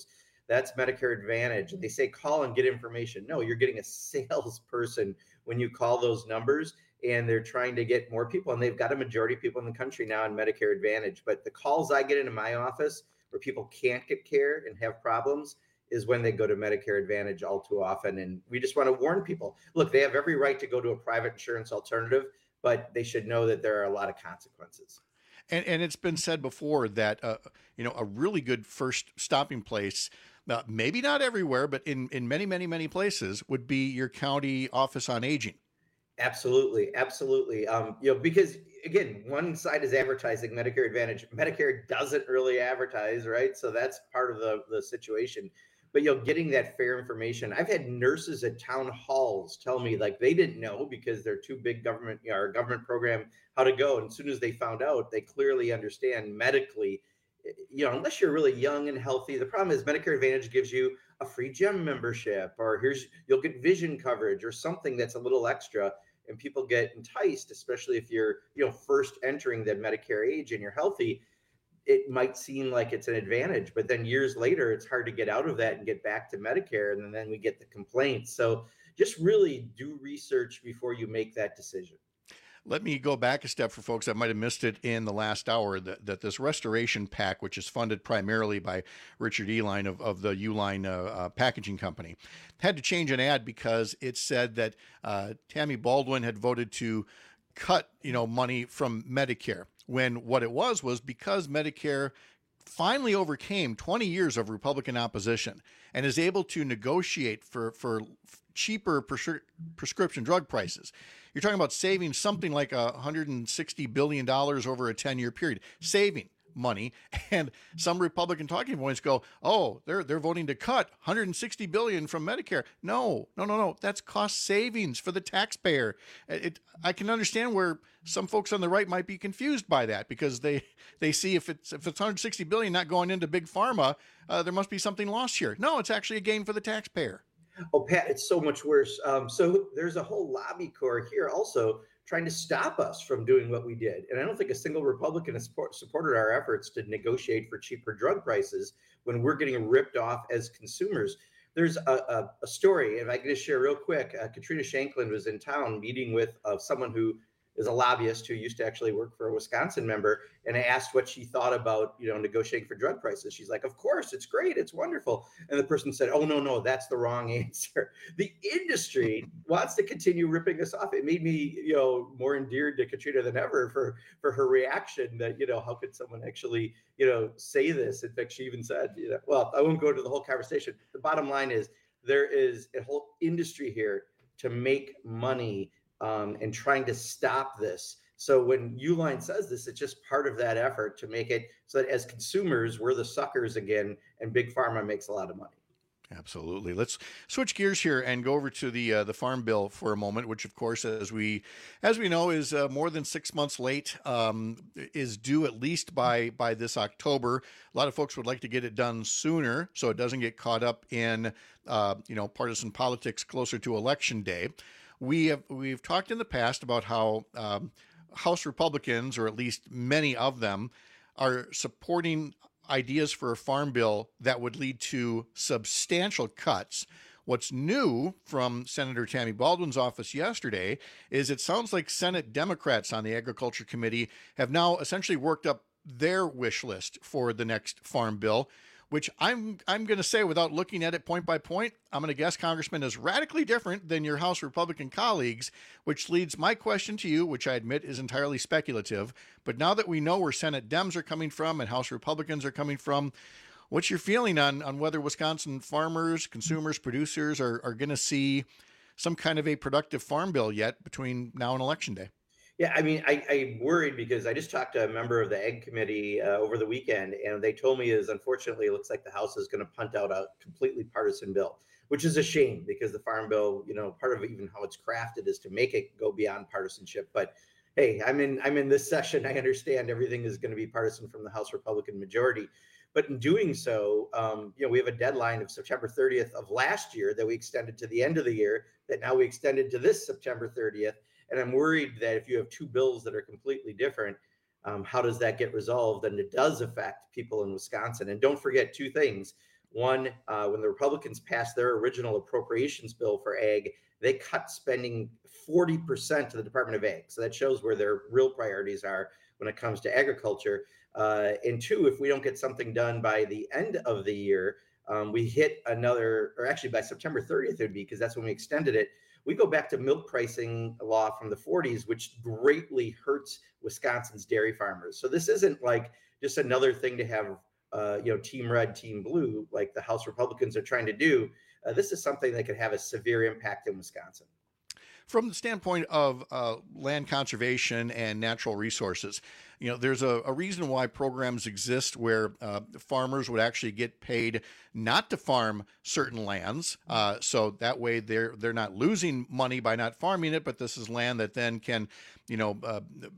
That's Medicare Advantage. And they say, call and get information. No, you're getting a salesperson when you call those numbers, and they're trying to get more people. And they've got a majority of people in the country now on Medicare Advantage. But the calls I get into my office where people can't get care and have problems is when they go to Medicare Advantage all too often. And we just want to warn people, look, they have every right to go to a private insurance alternative, but they should know that there are a lot of consequences. And, and it's been said before that, uh, you know, a really good first stopping place, uh, maybe not everywhere, but in, in many, many, many places, would be your county office on aging. Absolutely. Absolutely. Um, you know, because again, one side is advertising Medicare Advantage. Medicare doesn't really advertise, right? So that's part of the, the situation. But, you know, getting that fair information. I've had nurses at town halls tell me like they didn't know because they're too big government, you know, our government program, how to go. And as soon as they found out, they clearly understand medically, you know, unless you're really young and healthy. The problem is Medicare Advantage gives you a free gym membership, or here's, you'll get vision coverage or something that's a little extra. And people get enticed, especially if you're, you know, first entering the Medicare age and you're healthy. It might seem like it's an advantage, but then years later, it's hard to get out of that and get back to Medicare. And then we get the complaints. So just really do research before you make that decision. Let me go back a step for folks that might have missed it in the last hour, that, that this restoration pack, which is funded primarily by Richard Uihlein of, of the Uihlein uh, uh, Packaging Company, had to change an ad because it said that uh, Tammy Baldwin had voted to cut, you know, money from Medicare, when what it was was because Medicare finally overcame twenty years of Republican opposition and is able to negotiate for, for cheaper prescri- prescription drug prices. You're talking about saving something like one hundred sixty billion dollars over a ten-year period, saving money. And some Republican talking points go, oh, they're they're voting to cut one hundred sixty billion dollars from Medicare. No, no, no, no. That's cost savings for the taxpayer. It, I can understand where some folks on the right might be confused by that, because they they see if it's if it's one hundred sixty billion dollars not going into big pharma, uh, there must be something lost here. No, it's actually a gain for the taxpayer. Oh, Pat, it's so much worse. Um, so there's a whole lobby core here also trying to stop us from doing what we did. And I don't think a single Republican has support, supported our efforts to negotiate for cheaper drug prices when we're getting ripped off as consumers. There's a, a, a story, if I can just share real quick. Uh, Katrina Shanklin was in town meeting with uh, someone who is a lobbyist who used to actually work for a Wisconsin member, and I asked what she thought about, you know, negotiating for drug prices. She's like, of course, it's great, it's wonderful. And the person said, oh, no, no, that's the wrong answer. The industry wants to continue ripping us off. It made me, you know, more endeared to Katrina than ever for, for her reaction that, you know, how could someone actually, you know, say this? In fact, she even said, you know, well, I won't go into the whole conversation. The bottom line is there is a whole industry here to make money Um, and trying to stop this. So when Uihlein says this, it's just part of that effort to make it so that as consumers, we're the suckers again, and Big Pharma makes a lot of money. Absolutely. Let's switch gears here and go over to the uh, the Farm Bill for a moment, which, of course, as we as we know, is uh, more than six months late. Um, is due at least by by this October. A lot of folks would like to get it done sooner, so it doesn't get caught up in uh, you know partisan politics closer to Election Day. We have we've talked in the past about how um, House Republicans, or at least many of them, are supporting ideas for a farm bill that would lead to substantial cuts. What's new from Senator Tammy Baldwin's office yesterday is it sounds like Senate Democrats on the Agriculture Committee have now essentially worked up their wish list for the next farm bill, which I'm I'm going to say, without looking at it point by point, I'm going to guess, Congressman, is radically different than your House Republican colleagues, which leads my question to you, which I admit is entirely speculative. But now that we know where Senate Dems are coming from and House Republicans are coming from, what's your feeling on, on whether Wisconsin farmers, consumers, producers are, are going to see some kind of a productive farm bill yet between now and Election Day? Yeah, I mean, I, I'm worried because I just talked to a member of the Ag Committee uh, over the weekend, and they told me is unfortunately it looks like the House is going to punt out a completely partisan bill, which is a shame because the Farm Bill, you know, part of even how it's crafted is to make it go beyond partisanship. But hey, I'm in I'm in this session. I understand everything is going to be partisan from the House Republican majority. But in doing so, um, you know, we have a deadline of September thirtieth of last year that we extended to the end of the year, that now we extended to this September thirtieth. And I'm worried that if you have two bills that are completely different, um, how does that get resolved? And it does affect people in Wisconsin. And don't forget two things. One, uh, when the Republicans passed their original appropriations bill for ag, they cut spending forty percent to the Department of Ag. So that shows where their real priorities are when it comes to agriculture. Uh, and two, if we don't get something done by the end of the year, um, we hit another, or actually by September thirtieth, it would be, because that's when we extended it. We go back to milk pricing law from the forties, which greatly hurts Wisconsin's dairy farmers. So this isn't like just another thing to have, uh, you know, team red, team blue, like the House Republicans are trying to do. Uh, this is something that could have a severe impact in Wisconsin. From the standpoint of uh, land conservation and natural resources, you know, there's a, a reason why programs exist where uh, farmers would actually get paid not to farm certain lands. Uh, so that way they're they're not losing money by not farming it, but this is land that then can, you know, uh,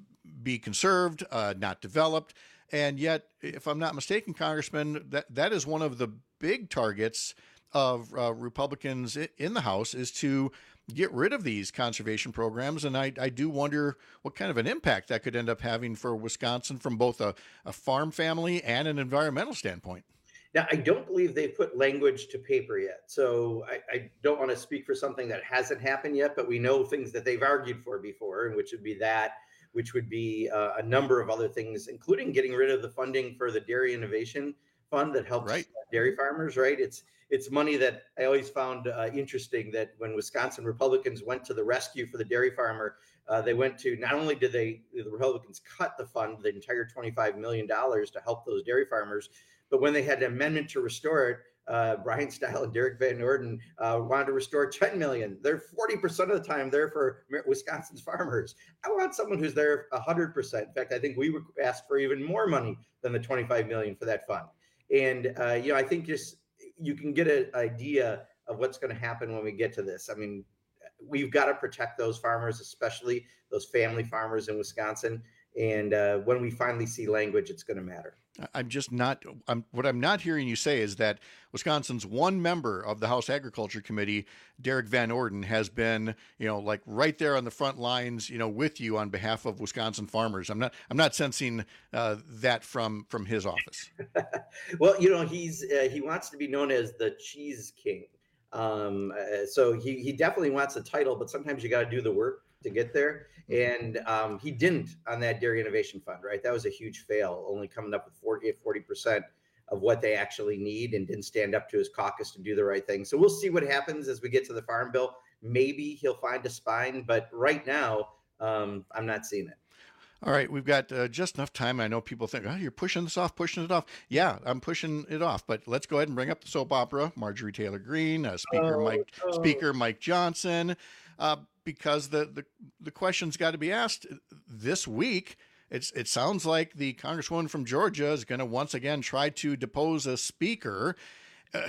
be conserved, uh, not developed. And yet, if I'm not mistaken, Congressman, that, that is one of the big targets of uh, Republicans in the House, is to get rid of these conservation programs. And I, I do wonder what kind of an impact that could end up having for Wisconsin from both a, a farm family and an environmental standpoint. Now, I don't believe they've put language to paper yet. So I, I don't want to speak for something that hasn't happened yet, but we know things that they've argued for before, and which would be that, which would be uh, a number of other things, including getting rid of the funding for the Dairy Innovation Fund that helps right. dairy farmers, right? It's It's money that I always found uh, interesting, that when Wisconsin Republicans went to the rescue for the dairy farmer, uh, they went to, not only did they, the Republicans cut the fund, the entire twenty-five million dollars to help those dairy farmers, but when they had an amendment to restore it, uh, Brian Stile and Derek Van Orden uh, wanted to restore ten million dollars. They're forty percent of the time there for Wisconsin's farmers. I want someone who's there one hundred percent. In fact, I think we would ask for even more money than the twenty-five million dollars for that fund. And, uh, you know, I think just, you can get an idea of what's going to happen when we get to this. I mean, we've got to protect those farmers, especially those family farmers in Wisconsin. And uh, when we finally see language, it's going to matter. I'm just not, I'm, what I'm not hearing you say is that Wisconsin's one member of the House Agriculture Committee, Derek Van Orden, has been, you know, like right there on the front lines, you know, with you on behalf of Wisconsin farmers. I'm not, I'm not sensing uh, that from, from his office. Well, you know, he's, uh, he wants to be known as the Cheese King. Um, uh, so he, he definitely wants the title, but sometimes you got to do the work to get there. And um, he didn't on that Dairy Innovation Fund, right? That was a huge fail, only coming up with forty percent of what they actually need, and didn't stand up to his caucus to do the right thing. So we'll see what happens as we get to the Farm Bill. Maybe he'll find a spine, but right now um, I'm not seeing it. All right, we've got uh, just enough time. I know people think, oh, you're pushing this off, pushing it off. Yeah, I'm pushing it off, but let's go ahead and bring up the soap opera. Marjorie Taylor Greene, uh, Speaker oh, Mike, oh. Speaker Mike Johnson, uh, because the the the question's got to be asked this week. It's it sounds like the Congresswoman from Georgia is going to once again try to depose a speaker. Uh,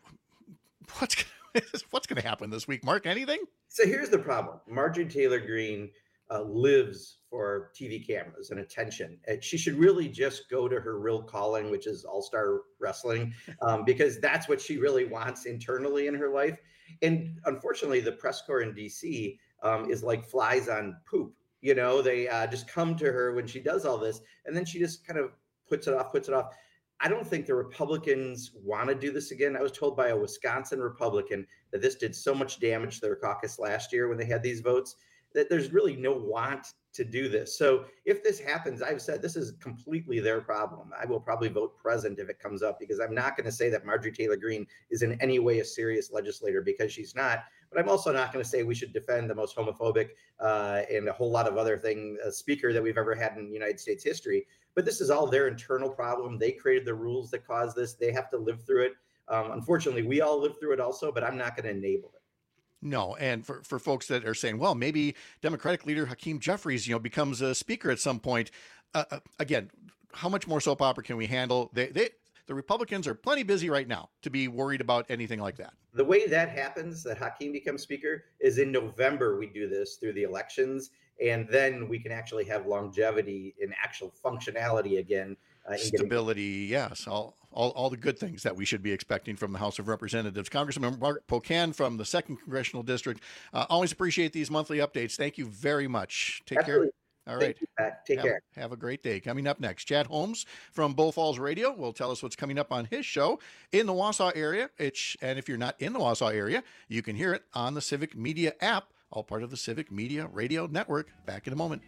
what's what's going to happen this week, Mark? Anything? So here's the problem: Marjorie Taylor Greene uh, lives for T V cameras and attention. And she should really just go to her real calling, which is all-star wrestling, um, because that's what she really wants internally in her life. And unfortunately, the press corps in D C um, is like flies on poop. You know, they uh, just come to her when she does all this, and then she just kind of puts it off, puts it off. I don't think the Republicans want to do this again. I was told by a Wisconsin Republican that this did so much damage to their caucus last year when they had these votes, that there's really no want to do this. So if this happens, I've said this is completely their problem. I will probably vote present if it comes up, because I'm not going to say that Marjorie Taylor Greene is in any way a serious legislator, because she's not. But I'm also not going to say we should defend the most homophobic uh, and a whole lot of other things, a speaker that we've ever had in United States history. But this is all their internal problem. They created the rules that caused this. They have to live through it. Um, unfortunately, we all live through it also, but I'm not going to enable it. No, and for, for folks that are saying, well, maybe Democratic leader Hakeem Jeffries, you know, becomes a speaker at some point. Uh, uh, again, how much more soap opera can we handle? They, they, the Republicans are plenty busy right now to be worried about anything like that. The way that happens, that Hakeem becomes speaker, is in November we do this through the elections, and then we can actually have longevity and actual functionality again. Uh, Stability, getting- yes, all, all all the good things that we should be expecting from the House of Representatives. Congressman Mark Pocan from the second Congressional District. Uh, always appreciate these monthly updates. Thank you very much. Take Absolutely. care. All Thank right. you, Pat. Take have, care. Have a great day. Coming up next, Chad Holmes from Bull Falls Radio will tell us what's coming up on his show in the Wausau area. It's, and if you're not in the Wausau area, you can hear it on the Civic Media app, all part of the Civic Media Radio Network. Back in a moment.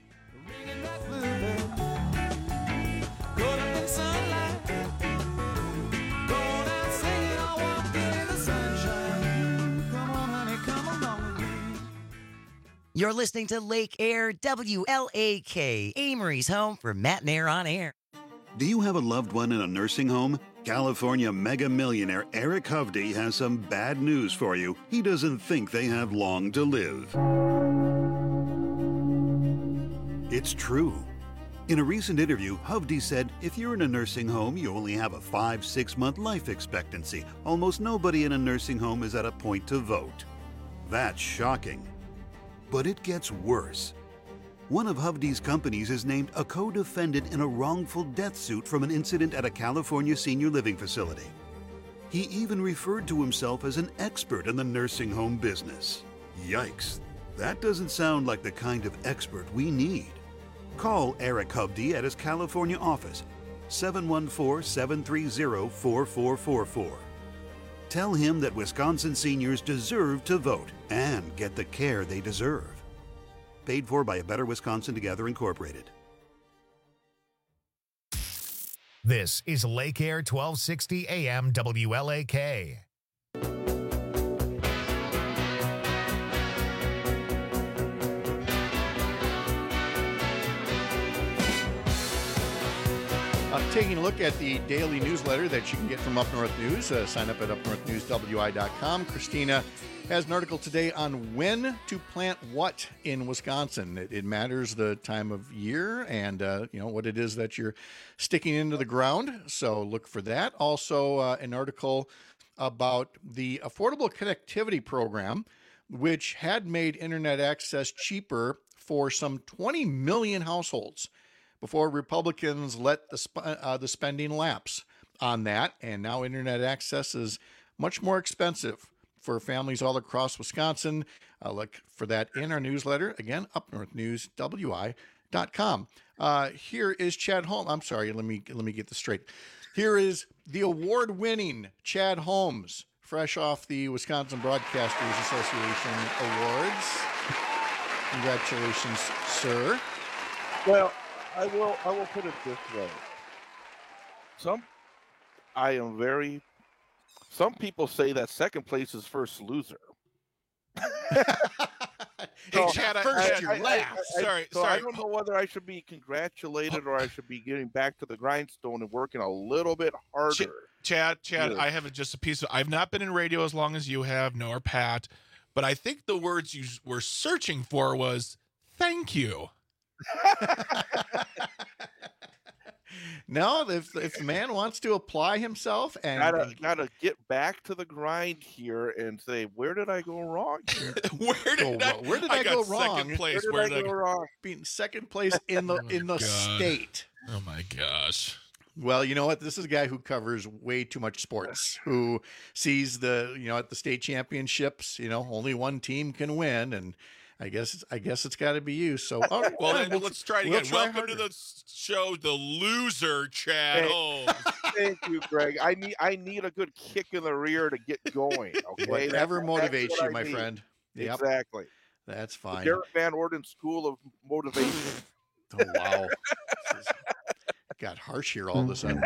You're listening to Lake Air W L A K, Amory's home for Matt and Air on Air. Do you have a loved one in a nursing home? California mega millionaire Eric Hovde has some bad news for you. He doesn't think they have long to live. It's true. In a recent interview, Hovde said, if you're in a nursing home, you only have a five, six month life expectancy. Almost nobody in a nursing home is at a point to vote. That's shocking. But it gets worse. One of Hovde's companies is named a co-defendant in a wrongful death suit from an incident at a California senior living facility. He even referred to himself as an expert in the nursing home business. Yikes, that doesn't sound like the kind of expert we need. Call Eric Hovde at his California office, seven one four, seven three zero, four four four four. Tell him that Wisconsin seniors deserve to vote and get the care they deserve. Paid for by A Better Wisconsin Together Incorporated. This is Lake Air twelve sixty A M W L A K. I'm taking a look at the daily newsletter that you can get from Up North News. Uh, sign up at up north news w i dot com. Christina has an article today on when to plant what in Wisconsin. It, it matters the time of year and uh, you know what it is that you're sticking into the ground. So look for that. Also, uh, an article about the Affordable Connectivity Program, which had made internet access cheaper for some twenty million households before Republicans let the sp- uh, the spending lapse on that. And now internet access is much more expensive for families all across Wisconsin. Uh, look for that in our newsletter. Again, up north news w i dot com. Uh, here is Chad Holmes. I'm sorry, let me let me get this straight. Here is the award-winning Chad Holmes, fresh off the Wisconsin Broadcasters Association Awards. Congratulations, sir. Well, I will. I will put it this way. Some, I am very. Some people say that second place is first loser. Hey, Chad, I, First I, you I, laugh. I, I, sorry, so sorry. I don't know whether I should be congratulated or I should be getting back to the grindstone and working a little bit harder. Chad, Chad, Yeah. I have just a piece of. I've not been in radio as long as you have, nor Pat, but I think the words you were searching for was "thank you." No, if if the man wants to apply himself and Gotta, gotta get back to the grind here and say, where did I go wrong here? where did I, where did I, I go got wrong? second place. Where Where did I did I go go- wrong? Being second place in the in the God. state. Oh my gosh. Well, you know what? This is a guy who covers way too much sports, who sees the, you know, at the state championships, you know, only one team can win. And I guess, it's, I guess it's got to be you. So, all right, Well, yeah, then let's try it we'll again. try Welcome harder. to the show, the loser, Chad Hey. Holmes. Thank you, Greg. I need I need a good kick in the rear to get going. Okay, Whatever That- motivates that's what you, I my need. friend. Yep. Exactly. That's The fine. Derek Van Orden School of Motivation. Oh, wow. This is- got harsh here all of a sudden.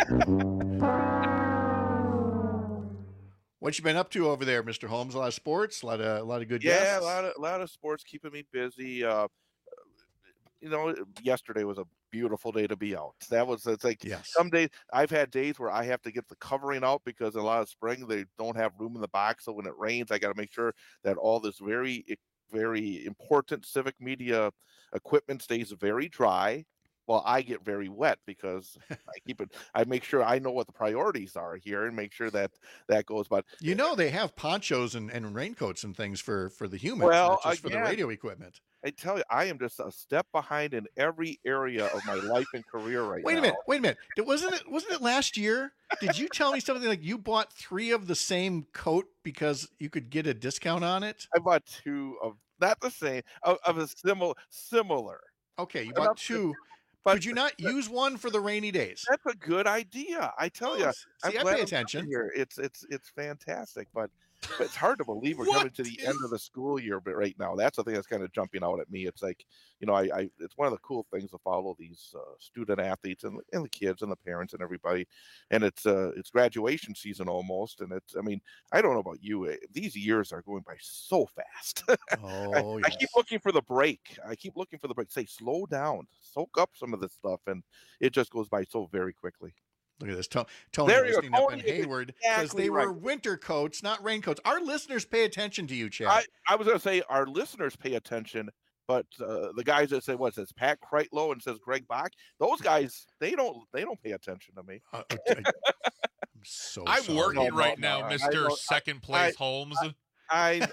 What you been up to over there, Mister Holmes? A lot of sports, a lot of a lot of good Yeah, guests. a lot of a lot of sports keeping me busy. Uh, you know, yesterday was a beautiful day to be out. That was it's like Yes. some days I've had days where I have to get the covering out because in a lot of spring they don't have room in the box. So when it rains, I got to make sure that all this very very important civic media equipment stays very dry. Well, I get very wet because I keep it. I make sure I know what the priorities are here and make sure that that goes. But You know they have ponchos and, and raincoats and things for for the humans, Well, not just for the again, radio equipment. I tell you, I am just a step behind in every area of my life and career right Wait now. a minute, wait a minute. It wasn't it wasn't it last year? Did you tell me something like you bought three of the same coat because you could get a discount on it? I bought two of not the same of, of a similar similar. Okay, you enough bought to- two. but- Could you not use one for the rainy days? That's a good idea. I tell you. See, I pay attention. Here, it's it's it's fantastic, but, but it's hard to believe we're coming to the end of the school year. But right now, that's the thing that's kind of jumping out at me. It's like, you know, I, I it's one of the cool things to follow these uh, student athletes and and the kids and the parents and everybody, and it's uh it's graduation season almost, and it's I mean I don't know about you, eh, these years are going by so fast. Oh, I, I keep looking for the break. I keep looking for the break. Say, slow down, soak up some of this stuff, and it just goes by so very quickly. Look at this. To- Tony There you go. listening up in Tony is Hayward says exactly they were right. winter coats, not raincoats. Our listeners pay attention to you, Chad. I, I was going to say our listeners pay attention, but uh, the guys that say what says Pat Kreitlow and says Greg Bach, those guys they don't they don't pay attention to me. Uh, okay. I'm so I'm sorry. working No, right no, now, I Mister don't- Second I- Place I- Holmes. I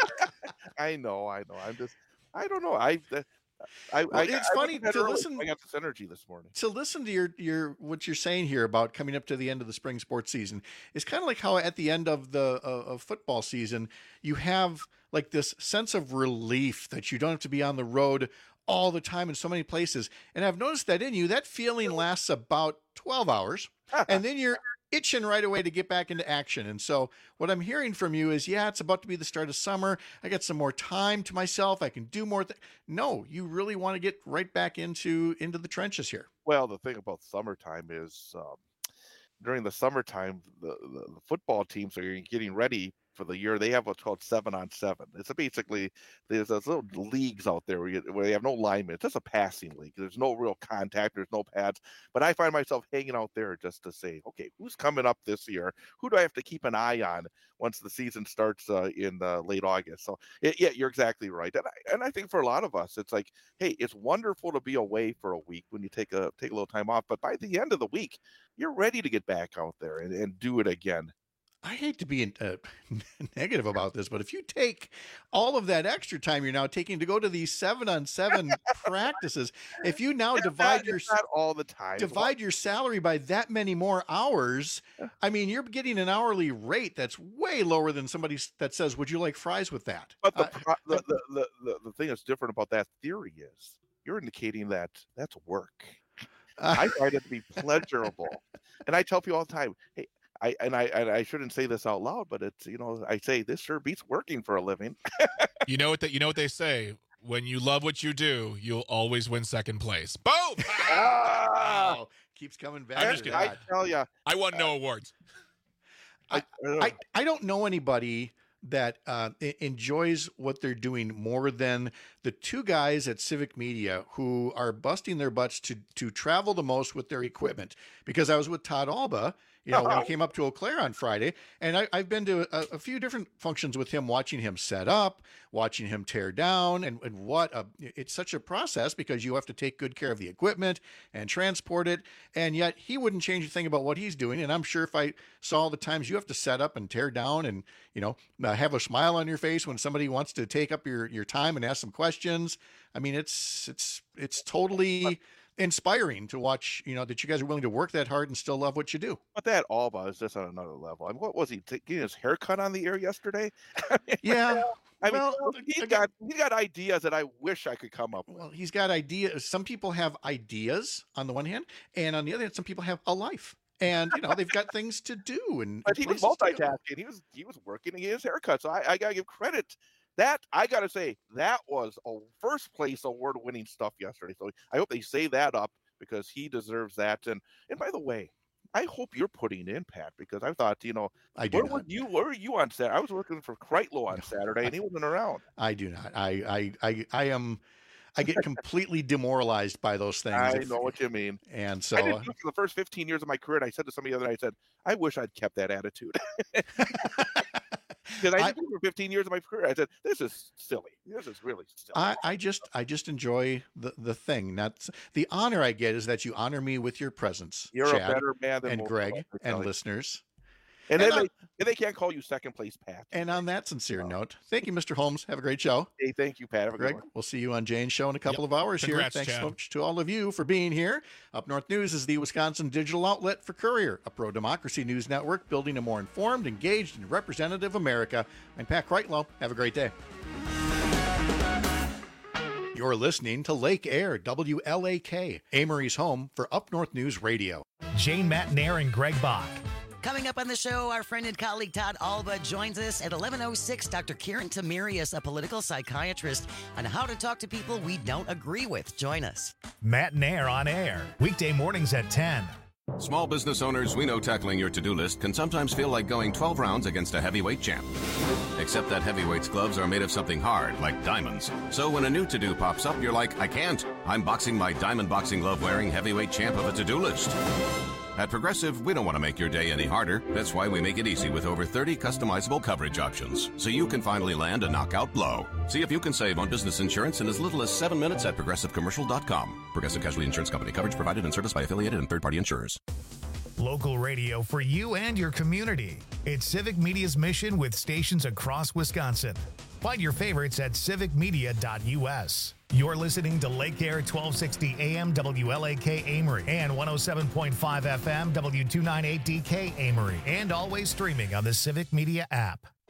I know, I know. I'm just I don't know. I I, Well, I it's I funny went bed to early, listen- I got this energy this morning. To listen to your your what you're saying here about coming up to the end of the spring sports season is kind of like how at the end of the uh, of football season you have like this sense of relief that you don't have to be on the road all the time in so many places. And I've noticed that in you, that feeling lasts about twelve hours, and then you're itching right away to get back into action. And so what I'm hearing from you is, yeah, it's about to be the start of summer. I got some more time to myself. I can do more. Th-. No, you really want to get right back into into the trenches here. Well, the thing about summertime is um, during the summertime, the, the, the football teams are getting ready for the year. They have what's called seven on seven. It's a basically there's those little leagues out there where, you, where they have no linemen. It's just a passing league. There's no real contact. There's no pads. But I find myself hanging out there just to say, okay, who's coming up this year? Who do I have to keep an eye on once the season starts uh, in uh, late August? So it, yeah, you're exactly right. And I, and I think for a lot of us, it's like, hey, it's wonderful to be away for a week when you take a take a little time off. But by the end of the week, you're ready to get back out there and, and do it again. I hate to be uh, negative about this, but if you take all of that extra time you're now taking to go to these seven on seven practices, if you now It's divide not- your it's not all the time. divide your salary by that many more hours, I mean, you're getting an hourly rate that's way lower than somebody s- that says, "Would you like fries with that?" But the, Uh, pro- the, the, the, the, the thing that's different about that theory is you're indicating that that's work. I find it to be pleasurable. And I tell people all the time, hey, I and I and I shouldn't say this out loud, but it's you know, I say this sure beats working for a living. You know what that you know what they say. When you love what you do, you'll always win second place. Boom! Wow. Keeps coming back. I'm to just kidding. I that. tell you, I won no awards. I, I, I don't know anybody that uh, e- enjoys what they're doing more than the two guys at Civic Media who are busting their butts to to travel the most with their equipment. Because I was with Todd Alba, you know, when he came up to Eau Claire on Friday, and I, I've been to a, a few different functions with him, watching him set up, watching him tear down, and, and what a, it's such a process because you have to take good care of the equipment and transport it, and yet he wouldn't change a thing about what he's doing. And I'm sure if I saw all the times you have to set up and tear down, and you know, uh, have a smile on your face when somebody wants to take up your your time and ask some questions. I mean, it's it's it's totally inspiring to watch, you know, that you guys are willing to work that hard and still love what you do. But that Alba is just on another level. I mean, what was he t- getting his haircut on the air yesterday? Yeah. I mean, Well, he's got he's got ideas that I wish I could come up with. Well, he's got ideas. Some people have ideas on the one hand, and on the other hand, some people have a life. And you know, they've got things to do and But he was places to go. multitasking. He was he was working to get his haircut. So I, I gotta give credit. That I gotta say that was a first place award winning stuff yesterday. So I hope they say that up because he deserves that. And and by the way, I hope you're putting in, Pat, because I thought, you know, I do where not. were you where were you on Saturday? I was looking for Kreitlow on Saturday and he wasn't around. I do not. I I I, I am. I get completely demoralized by those things. I if- know what you mean. And so I did for the first fifteen years of my career, and I said to somebody the other night, I said, I wish I'd kept that attitude. Because I, did it for fifteen years of my career. I said, this is silly. This is really silly. I, I just I just enjoy the the thing. Not the honor I get is that you honor me with your presence. You're a Chad, better man than and most Greg of us, I and tell you. listeners. And, And then I- they, and they can't call you second place, Pat. And on that sincere note, thank you, Mister Holmes. Have a great show. Hey, thank you, Pat. Have a good Greg, one. we'll see you on Jane's show in a couple of hours Congrats, here. Thanks Chad. so much to all of you for being here. Up North News is the Wisconsin digital outlet for Courier, a pro-democracy news network building a more informed, engaged, and representative America. I'm Pat Kreitlow. Have a great day. You're listening to Lake Air, W L A K, Amory's home for Up North News Radio. Jane Matnair and Greg Bach. Coming up on the show, our friend and colleague Todd Alba joins us at eleven oh six. Doctor Karen Tamirius, a political psychiatrist, on how to talk to people we don't agree with. Join us. Matnair on air, weekday mornings at ten. Small business owners, we know tackling your to-do list can sometimes feel like going twelve rounds against a heavyweight champ. Except that heavyweight's gloves are made of something hard, like diamonds. So when a new to-do pops up, you're like, I can't. I'm boxing my diamond boxing glove-wearing heavyweight champ of a to-do list. At Progressive, we don't want to make your day any harder. That's why we make it easy with over thirty customizable coverage options, so you can finally land a knockout blow. See if you can save on business insurance in as little as seven minutes at progressive commercial dot com. Progressive Casualty Insurance Company. Coverage provided and serviced by affiliated and third-party insurers. Local radio for you and your community. It's Civic Media's mission with stations across Wisconsin. Find your favorites at civic media dot u s. You're listening to Lake Air twelve sixty A M W L A K Amory and one oh seven point five F M W two ninety-eight D K Amory, and always streaming on the Civic Media app.